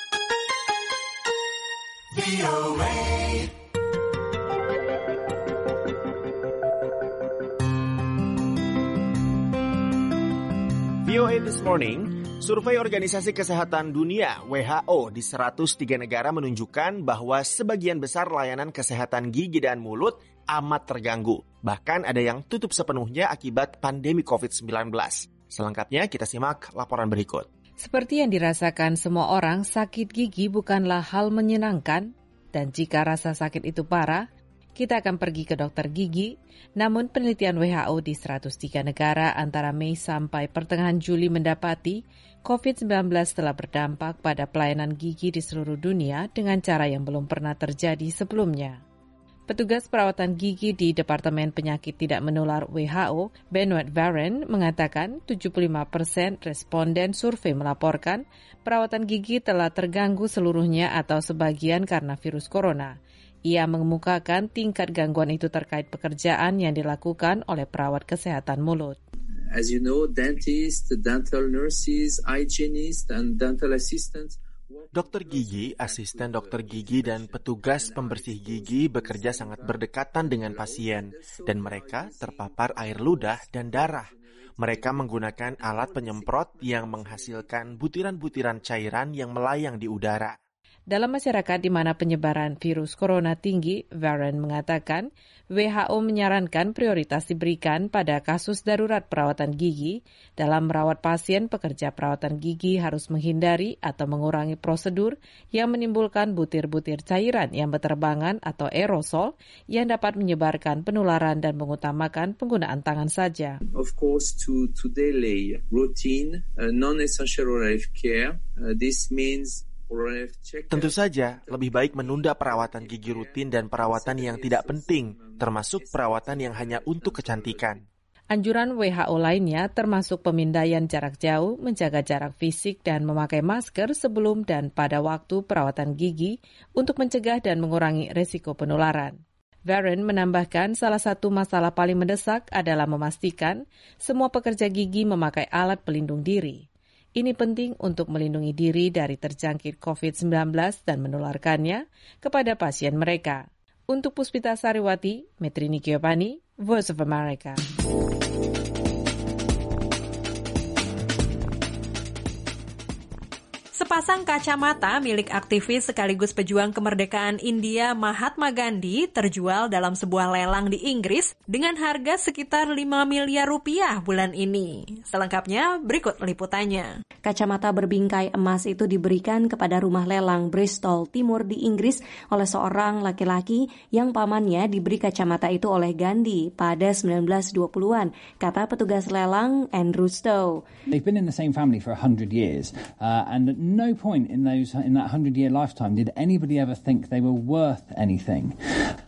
VOA This Morning, survei Organisasi Kesehatan Dunia WHO di 103 negara menunjukkan bahwa sebagian besar layanan kesehatan gigi dan mulut amat terganggu. Bahkan ada yang tutup sepenuhnya akibat pandemi COVID-19. Selengkapnya kita simak laporan berikut. Seperti yang dirasakan semua orang, sakit gigi bukanlah hal menyenangkan. Dan jika rasa sakit itu parah, kita akan pergi ke dokter gigi. Namun penelitian WHO di 103 negara antara Mei sampai pertengahan Juli mendapati COVID-19 telah berdampak pada pelayanan gigi di seluruh dunia dengan cara yang belum pernah terjadi sebelumnya. Petugas perawatan gigi di Departemen Penyakit Tidak Menular WHO, Benoit Varenne, mengatakan 75% responden survei melaporkan perawatan gigi telah terganggu seluruhnya atau sebagian karena virus corona. Ia mengemukakan tingkat gangguan itu terkait pekerjaan yang dilakukan oleh perawat kesehatan mulut. As you know, dentists, dental nurses, hygienists, and dental assistants. Dokter gigi, asisten dokter gigi, dan petugas pembersih gigi bekerja sangat berdekatan dengan pasien, dan mereka terpapar air ludah dan darah. Mereka menggunakan alat penyemprot yang menghasilkan butiran-butiran cairan yang melayang di udara. Dalam masyarakat di mana penyebaran virus corona tinggi, Varenne mengatakan WHO menyarankan prioritas diberikan pada kasus darurat perawatan gigi. Dalam merawat pasien, pekerja perawatan gigi harus menghindari atau mengurangi prosedur yang menimbulkan butir-butir cairan yang berterbangan atau aerosol yang dapat menyebarkan penularan dan mengutamakan penggunaan tangan saja. Of course, to delay routine, non-essential oral care, this means tentu saja, lebih baik menunda perawatan gigi rutin dan perawatan yang tidak penting, termasuk perawatan yang hanya untuk kecantikan. Anjuran WHO lainnya termasuk pemindaian jarak jauh, menjaga jarak fisik, dan memakai masker sebelum dan pada waktu perawatan gigi untuk mencegah dan mengurangi risiko penularan. Varenne menambahkan salah satu masalah paling mendesak adalah memastikan semua pekerja gigi memakai alat pelindung diri. Ini penting untuk melindungi diri dari terjangkit COVID-19 dan menularkannya kepada pasien mereka. Untuk Puspita Sariwati, Metrini Giovanni, Voice of America. Sepasang kacamata milik aktivis sekaligus pejuang kemerdekaan India Mahatma Gandhi terjual dalam sebuah lelang di Inggris dengan harga sekitar 5 miliar rupiah bulan ini. Selengkapnya berikut liputannya. Kacamata berbingkai emas itu diberikan kepada rumah lelang Bristol Timur di Inggris oleh seorang laki-laki yang pamannya diberi kacamata itu oleh Gandhi pada 1920-an, kata petugas lelang Andrew Stowe. They've been in the same family for 100 years and no point in that 100-year lifetime did anybody ever think they were worth anything.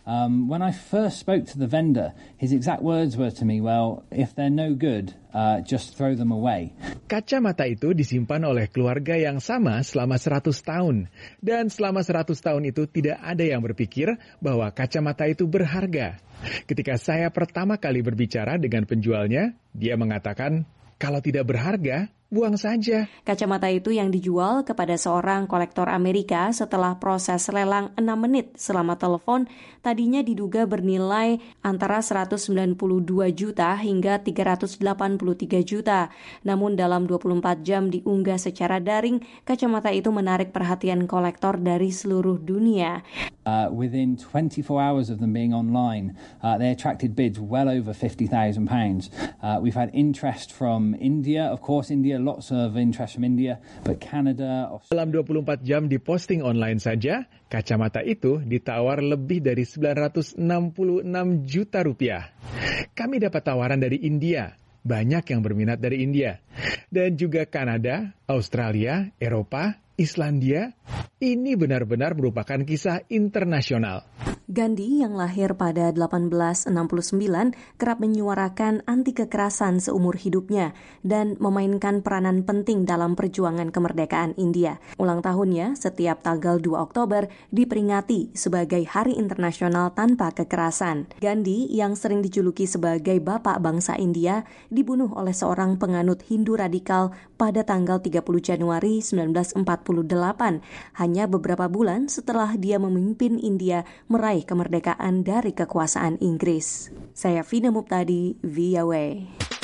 When I first spoke to the vendor, his exact words were to me, well, if they're no good, just throw them away. Kacamata itu disimpan oleh keluarga yang sama selama 100 tahun. Dan selama 100 tahun itu tidak ada yang berpikir bahwa kacamata itu berharga. Ketika saya pertama kali berbicara dengan penjualnya, dia mengatakan, kalau tidak berharga, buang saja. Kacamata itu yang dijual kepada seorang kolektor Amerika setelah proses lelang 6 menit selama telepon tadinya diduga bernilai antara 192 juta hingga 383 juta. Namun dalam 24 jam diunggah secara daring, kacamata itu menarik perhatian kolektor dari seluruh dunia. Within 24 hours of them being online, they attracted bids well over £50,000. We've had interest from India, of course India, lots of interest from India, but Canada. Dalam 24 jam diposting online saja, kacamata itu ditawar lebih dari 966 juta rupiah. Kami dapat tawaran dari India, banyak yang berminat dari India, dan juga Kanada, Australia, Eropa, Islandia. Ini benar-benar merupakan kisah internasional. Gandhi yang lahir pada 1869 kerap menyuarakan anti kekerasan seumur hidupnya dan memainkan peranan penting dalam perjuangan kemerdekaan India. Ulang tahunnya setiap tanggal 2 Oktober diperingati sebagai Hari Internasional Tanpa Kekerasan. Gandhi yang sering dijuluki sebagai Bapak Bangsa India dibunuh oleh seorang penganut Hindu radikal pada tanggal 30 Januari 1948, hanya beberapa bulan setelah dia memimpin India meraih kemerdekaan dari kekuasaan Inggris. Saya Vina Muptadi, VOA.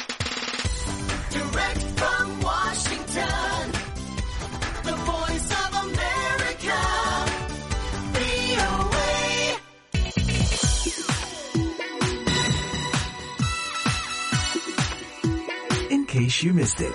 Direct from Washington, the voice of America, VOA. In case you missed it.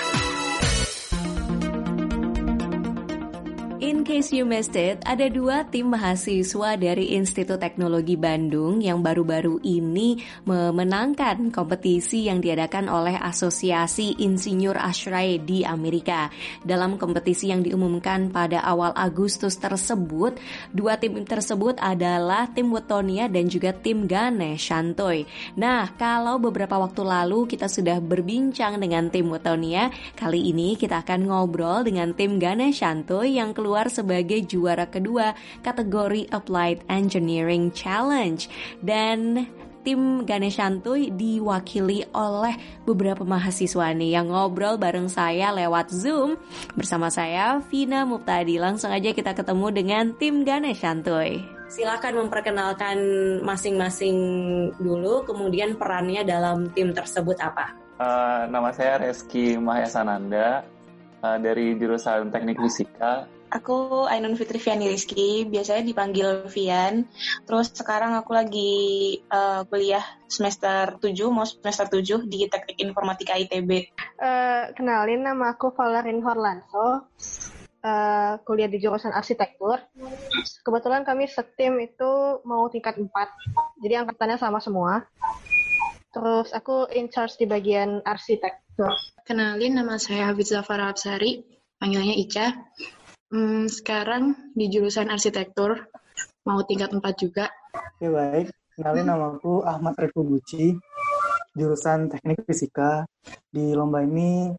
In case you missed it, ada 2 tim mahasiswa dari Institut Teknologi Bandung yang baru-baru ini memenangkan kompetisi yang diadakan oleh Asosiasi Insinyur Ashray di Amerika. Dalam kompetisi yang diumumkan pada awal Agustus tersebut, 2 tim tersebut adalah tim Wetonia dan juga tim Ganesh Shantoy. Nah, kalau beberapa waktu lalu kita sudah berbincang dengan tim Wetonia, kali ini kita akan ngobrol dengan tim Ganesh Shantoy yang keluar sebagai juara kedua kategori Applied Engineering Challenge. Dan tim Ganesh Shantoy diwakili oleh beberapa mahasiswa nih yang ngobrol bareng saya lewat Zoom. Bersama saya Vina Muptadi. Langsung aja kita ketemu dengan tim Ganesh Shantoy. Silakan memperkenalkan masing-masing dulu, kemudian perannya dalam tim tersebut apa? Nama saya Reski Mahyasananda dari jurusan Teknik Fisika. Aku Ainun Fitri Viani Rizky, biasanya dipanggil Vian. Terus sekarang aku lagi kuliah semester 7, mau semester 7 di Teknik Informatika ITB. Kenalin, nama aku Valerin Horlanso, kuliah di jurusan arsitektur. Kebetulan kami setim itu mau tingkat 4, jadi angkatannya sama semua. Terus aku in charge di bagian arsitektur. Kenalin, nama saya Hafizah Farah Absari, panggilnya Ica. Sekarang di jurusan arsitektur, mau tingkat 4 juga. Oke, baik. Kenalin, namaku Ahmad Refubuci, jurusan Teknik Fisika. Di lomba ini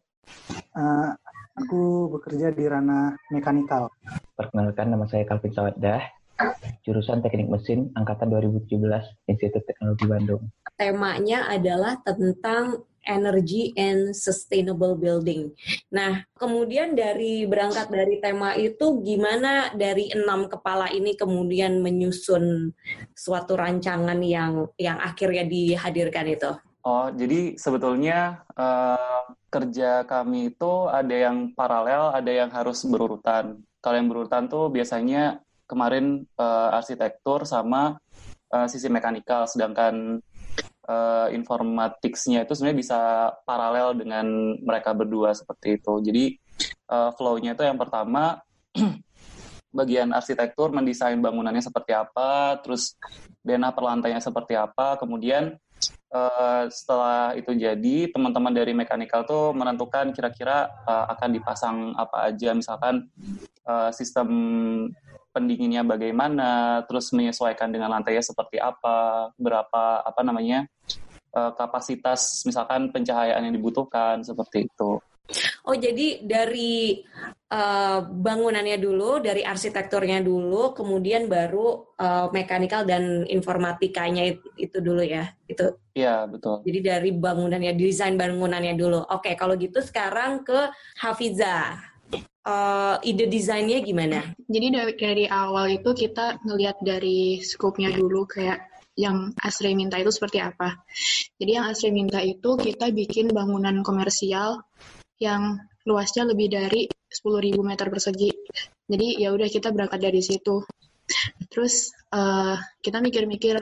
aku bekerja di ranah mekanikal. Perkenalkan, nama saya Calvin Sawaddah, jurusan Teknik Mesin angkatan 2017, Institut Teknologi Bandung. Temanya adalah tentang Energy and Sustainable Building. Nah, kemudian berangkat dari tema itu, gimana dari 6 kepala ini kemudian menyusun suatu rancangan yang akhirnya dihadirkan itu? Oh, jadi sebetulnya kerja kami itu ada yang paralel, ada yang harus berurutan. Kalau yang berurutan tuh biasanya kemarin arsitektur sama sisi mekanikal, sedangkan informaticsnya itu sebenarnya bisa paralel dengan mereka berdua seperti itu. Jadi flow-nya itu yang pertama bagian arsitektur mendesain bangunannya seperti apa, terus denah perlantainya seperti apa, kemudian setelah itu jadi teman-teman dari mekanikal tuh menentukan kira-kira akan dipasang apa aja, misalkan sistem pendinginnya bagaimana, terus menyesuaikan dengan lantainya seperti apa, berapa kapasitas misalkan pencahayaan yang dibutuhkan seperti itu. Oh, jadi dari bangunannya dulu, dari arsitekturnya dulu, kemudian baru mekanikal dan informatikanya itu dulu ya, itu. Iya, betul. Jadi dari bangunannya, desain bangunannya dulu. Oke, kalau gitu sekarang ke Hafiza. Ide desainnya gimana? Jadi dari awal itu kita ngelihat dari scope-nya dulu, kayak yang Asri minta itu seperti apa. Jadi yang Asri minta itu kita bikin bangunan komersial yang luasnya lebih dari 10.000 meter persegi. Jadi ya udah kita berangkat dari situ. Terus kita mikir-mikir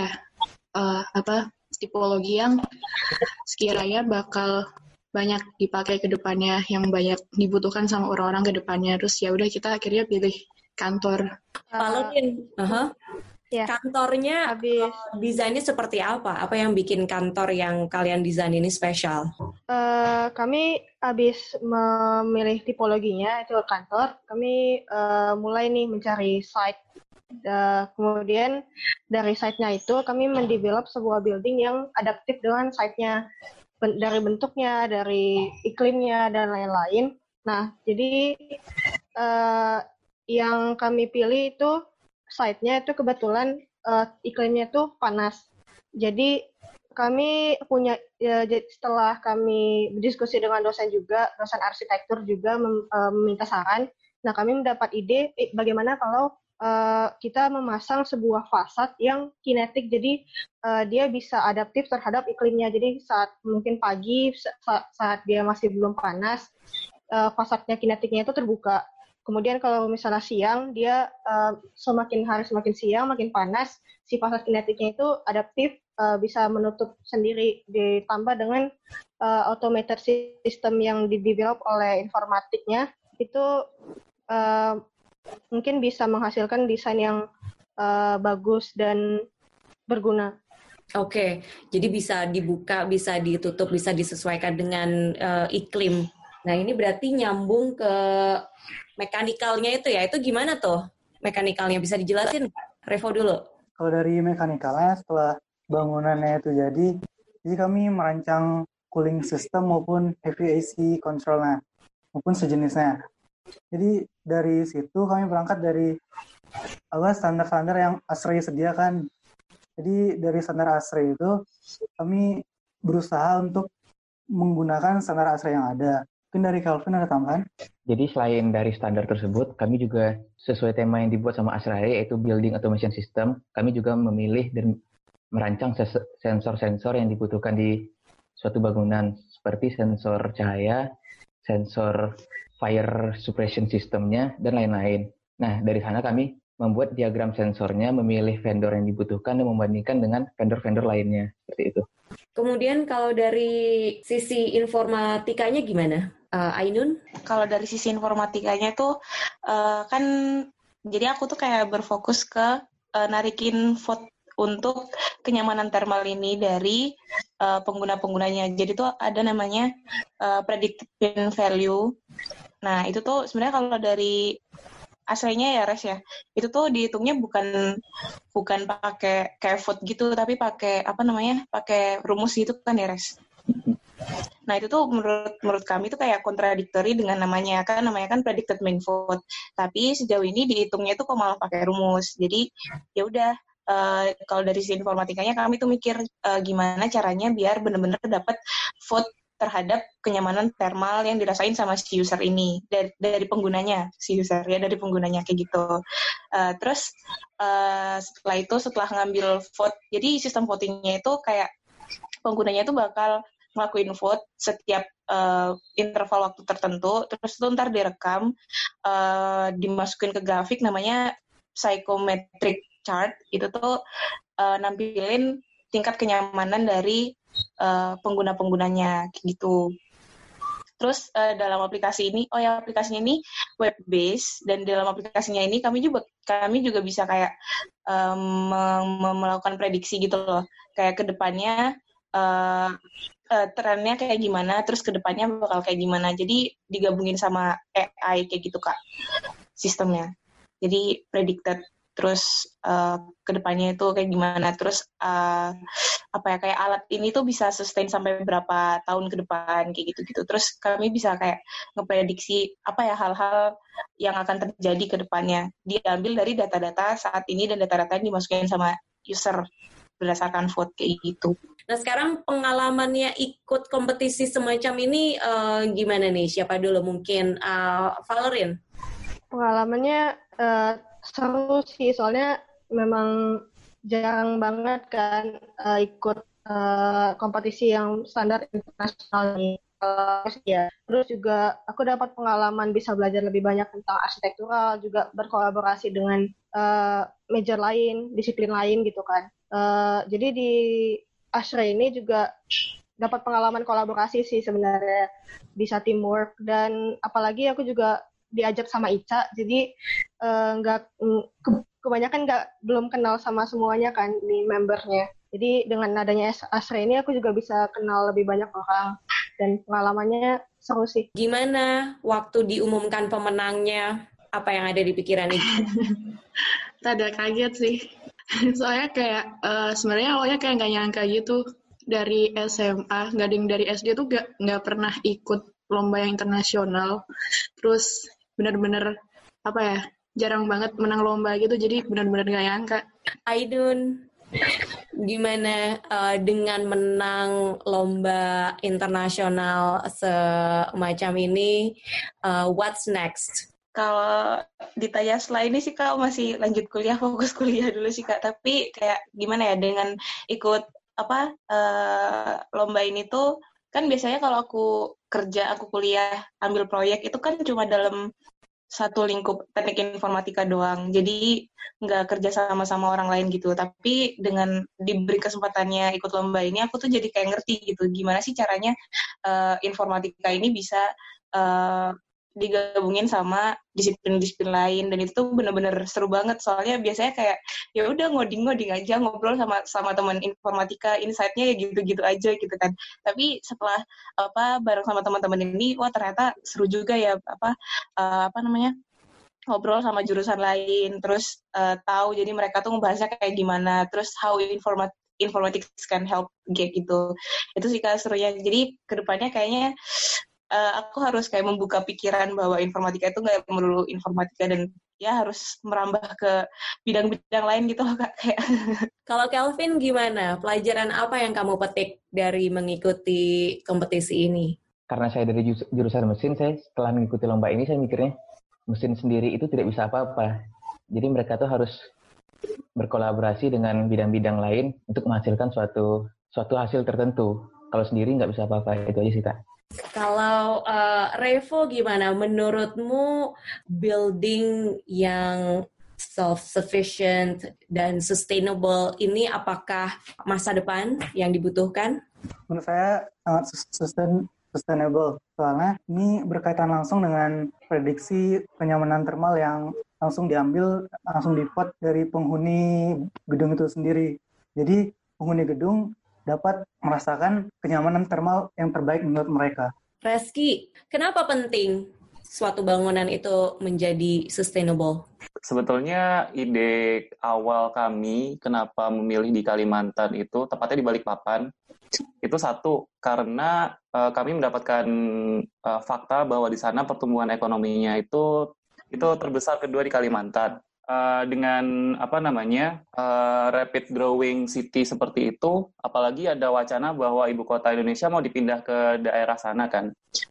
tipologi yang sekiranya bakal banyak dipakai ke depannya, yang banyak dibutuhkan sama orang-orang ke depannya. Terus ya udah kita akhirnya pilih kantor. Kantornya desainnya seperti apa? Apa yang bikin kantor yang kalian desain ini spesial? Kami habis memilih tipologinya itu kantor, kami mulai nih mencari site. Kemudian dari site-nya itu kami mendevelop sebuah building yang adaptif dengan site-nya, dari bentuknya, dari iklimnya dan lain-lain. Nah, jadi yang kami pilih itu site-nya itu kebetulan iklimnya itu panas. Jadi kami punya setelah kami berdiskusi dengan dosen arsitektur juga meminta saran. Nah, kami mendapat ide bagaimana kalau kita memasang sebuah fasad yang kinetik, jadi dia bisa adaptif terhadap iklimnya. Jadi saat mungkin pagi, saat dia masih belum panas, fasadnya kinetiknya itu terbuka. Kemudian kalau misalnya siang, dia semakin hari semakin siang, makin panas, si fasad kinetiknya itu adaptif, bisa menutup sendiri, ditambah dengan automated system yang di-develop oleh informatiknya, itu mungkin bisa menghasilkan desain yang bagus dan berguna. Oke, jadi bisa dibuka, bisa ditutup, bisa disesuaikan dengan iklim. Nah, ini berarti nyambung ke mekanikalnya itu ya. Itu gimana tuh mekanikalnya? Bisa dijelasin, Revo dulu. Kalau dari mekanikalnya, setelah bangunannya itu jadi kami merancang cooling system maupun heavy AC control-nya, maupun sejenisnya. Jadi dari situ kami berangkat dari standar-standar yang ASRI sediakan. Jadi dari standar ASRI itu kami berusaha untuk menggunakan standar ASRI yang ada. Mungkin dari Calvin ada tambahan? Jadi selain dari standar tersebut, kami juga sesuai tema yang dibuat sama ASRI, yaitu Building Automation System, kami juga memilih dan merancang sensor-sensor yang dibutuhkan di suatu bangunan, seperti sensor cahaya, sensor fire suppression systemnya, dan lain-lain. Nah, dari sana kami membuat diagram sensornya, memilih vendor yang dibutuhkan, dan membandingkan dengan vendor-vendor lainnya, seperti itu. Kemudian kalau dari sisi informatikanya gimana, Ainun? Kalau dari sisi informatikanya tuh kan jadi aku tuh kayak berfokus ke narikin vote untuk kenyamanan thermal ini dari pengguna-penggunanya. Jadi tuh ada namanya predicted mean value. Nah, itu tuh sebenarnya kalau dari aslinya ya, Res ya, itu tuh dihitungnya bukan pakai kayak vote gitu, tapi pakai pakai rumus gitu kan ya, Res. Nah, itu tuh menurut kami tuh kayak kontradiktori dengan namanya kan predicted mean vote. Tapi sejauh ini dihitungnya tuh kok malah pakai rumus. Jadi ya udah, kalau dari sisi informatikanya kami tuh mikir gimana caranya biar benar-benar dapat vote terhadap kenyamanan thermal yang dirasain sama si user ini dari penggunanya, si user ya, dari penggunanya kayak gitu. Terus setelah ngambil vote, jadi sistem votingnya itu kayak penggunanya itu bakal ngelakuin vote setiap interval waktu tertentu, terus itu ntar direkam, dimasukin ke grafik namanya psychometric chart. Itu tuh nampilin tingkat kenyamanan dari pengguna-penggunanya gitu. Terus dalam aplikasi ini, aplikasinya ini web based, dan dalam aplikasinya ini kami juga bisa kayak melakukan prediksi gitu loh. Kayak kedepannya trennya kayak gimana, terus kedepannya bakal kayak gimana. Jadi digabungin sama AI kayak gitu Kak, sistemnya. Jadi predicted terus kedepannya itu kayak gimana, terus kayak alat ini tuh bisa sustain sampai berapa tahun ke depan kayak gitu-gitu. Terus kami bisa kayak ngeprediksi hal-hal yang akan terjadi ke depannya, diambil dari data-data saat ini dan data-data yang dimasukin sama user berdasarkan vote kayak gitu. Nah sekarang pengalamannya ikut kompetisi semacam ini gimana nih? Siapa dulu? Mungkin Valerin? Pengalamannya seru sih, soalnya memang jarang banget kan ikut kompetisi yang standar internasional nih. Ya. Terus juga aku dapat pengalaman bisa belajar lebih banyak tentang arsitektural, juga berkolaborasi dengan major lain, disiplin lain gitu kan. Jadi di ASRAE ini juga dapat pengalaman kolaborasi sih sebenarnya, bisa teamwork, dan apalagi aku juga diajak sama Ica, jadi kebanyakan belum kenal sama semuanya kan di membernya. Jadi dengan adanya ASRAE ini aku juga bisa kenal lebih banyak orang dan pengalamannya seru sih. Gimana waktu diumumkan pemenangnya? Apa yang ada di pikiran itu? Rada kaget sih. Soalnya kayak sebenarnya awalnya kayak nggak nyangka gitu, dari SMA, nggak ada yang dari SD tuh nggak pernah ikut lomba yang internasional. Terus benar-benar jarang banget menang lomba gitu, jadi benar-benar nggak nyangka. Aidun, gimana dengan menang lomba internasional semacam ini? What's next? Kalau ditanya setelah ini sih Kak masih lanjut kuliah, fokus kuliah dulu sih Kak. Tapi kayak gimana ya dengan ikut lomba ini tuh, kan biasanya kalau aku kerja, aku kuliah, ambil proyek itu kan cuma dalam satu lingkup teknik informatika doang. Jadi nggak kerja sama orang lain gitu. Tapi dengan diberi kesempatannya ikut lomba ini, aku tuh jadi kayak ngerti gitu gimana sih caranya informatika ini bisa digabungin sama disiplin-disiplin lain, dan itu tuh bener-bener seru banget. Soalnya biasanya kayak ya udah ngoding aja, ngobrol sama teman informatika, insight-nya ya gitu-gitu aja gitu kan. Tapi setelah bareng sama teman-teman ini, wah ternyata seru juga ya ngobrol sama jurusan lain, terus tahu jadi mereka tuh ngebahasnya kayak gimana, terus how informatics can help gitu. Itu sih Kak serunya. Jadi kedepannya kayaknya aku harus kayak membuka pikiran bahwa informatika itu nggak melulu informatika, dan ya harus merambah ke bidang-bidang lain gitu loh Kak. Kalau Kelvin gimana? Pelajaran apa yang kamu petik dari mengikuti kompetisi ini? Karena saya dari jurusan mesin, saya setelah mengikuti lomba ini saya mikirnya mesin sendiri itu tidak bisa apa-apa. Jadi mereka tuh harus berkolaborasi dengan bidang-bidang lain untuk menghasilkan suatu hasil tertentu. Kalau sendiri nggak bisa apa-apa, itu aja sih Kak. Kalau Revo gimana? Menurutmu building yang self-sufficient dan sustainable ini apakah masa depan yang dibutuhkan? Menurut saya sangat sustainable. Soalnya ini berkaitan langsung dengan prediksi kenyamanan termal yang langsung diplot dari penghuni gedung itu sendiri. Jadi penghuni gedung dapat merasakan kenyamanan termal yang terbaik menurut mereka. Reski, kenapa penting suatu bangunan itu menjadi sustainable? Sebetulnya ide awal kami kenapa memilih di Kalimantan itu, tepatnya di Balikpapan, itu satu, karena kami mendapatkan fakta bahwa di sana pertumbuhan ekonominya itu terbesar kedua di Kalimantan. Dengan rapid growing city seperti itu, apalagi ada wacana bahwa ibu kota Indonesia mau dipindah ke daerah sana kan.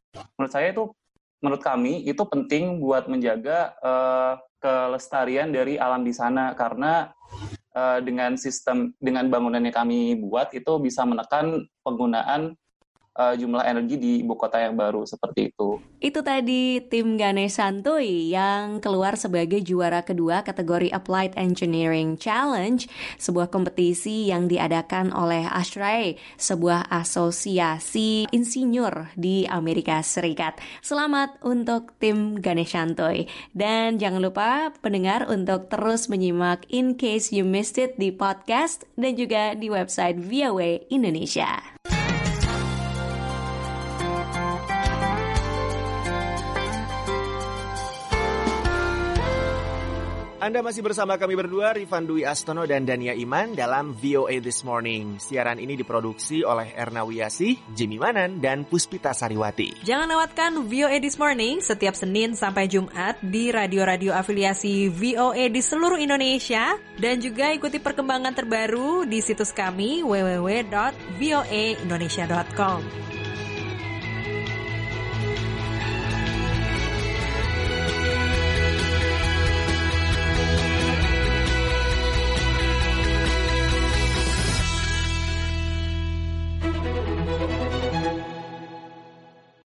Menurut kami itu penting buat menjaga kelestarian dari alam di sana, karena dengan bangunan yang kami buat itu bisa menekan penggunaan jumlah energi di ibu kota yang baru seperti itu. Itu tadi tim Ganesh Santoy yang keluar sebagai juara kedua kategori Applied Engineering Challenge, sebuah kompetisi yang diadakan oleh ASRAE, sebuah asosiasi insinyur di Amerika Serikat. Selamat untuk tim Ganesh Santoy. Dan jangan lupa pendengar untuk terus menyimak In Case You Missed It di podcast dan juga di website VOA Indonesia. Anda masih bersama kami berdua, Rifan Dwi Astono dan Dania Iman dalam VOA This Morning. Siaran ini diproduksi oleh Erna Wiyasih, Jimmy Manan, dan Puspita Sariwati. Jangan lewatkan VOA This Morning setiap Senin sampai Jumat di radio-radio afiliasi VOA di seluruh Indonesia. Dan juga ikuti perkembangan terbaru di situs kami www.voaindonesia.com.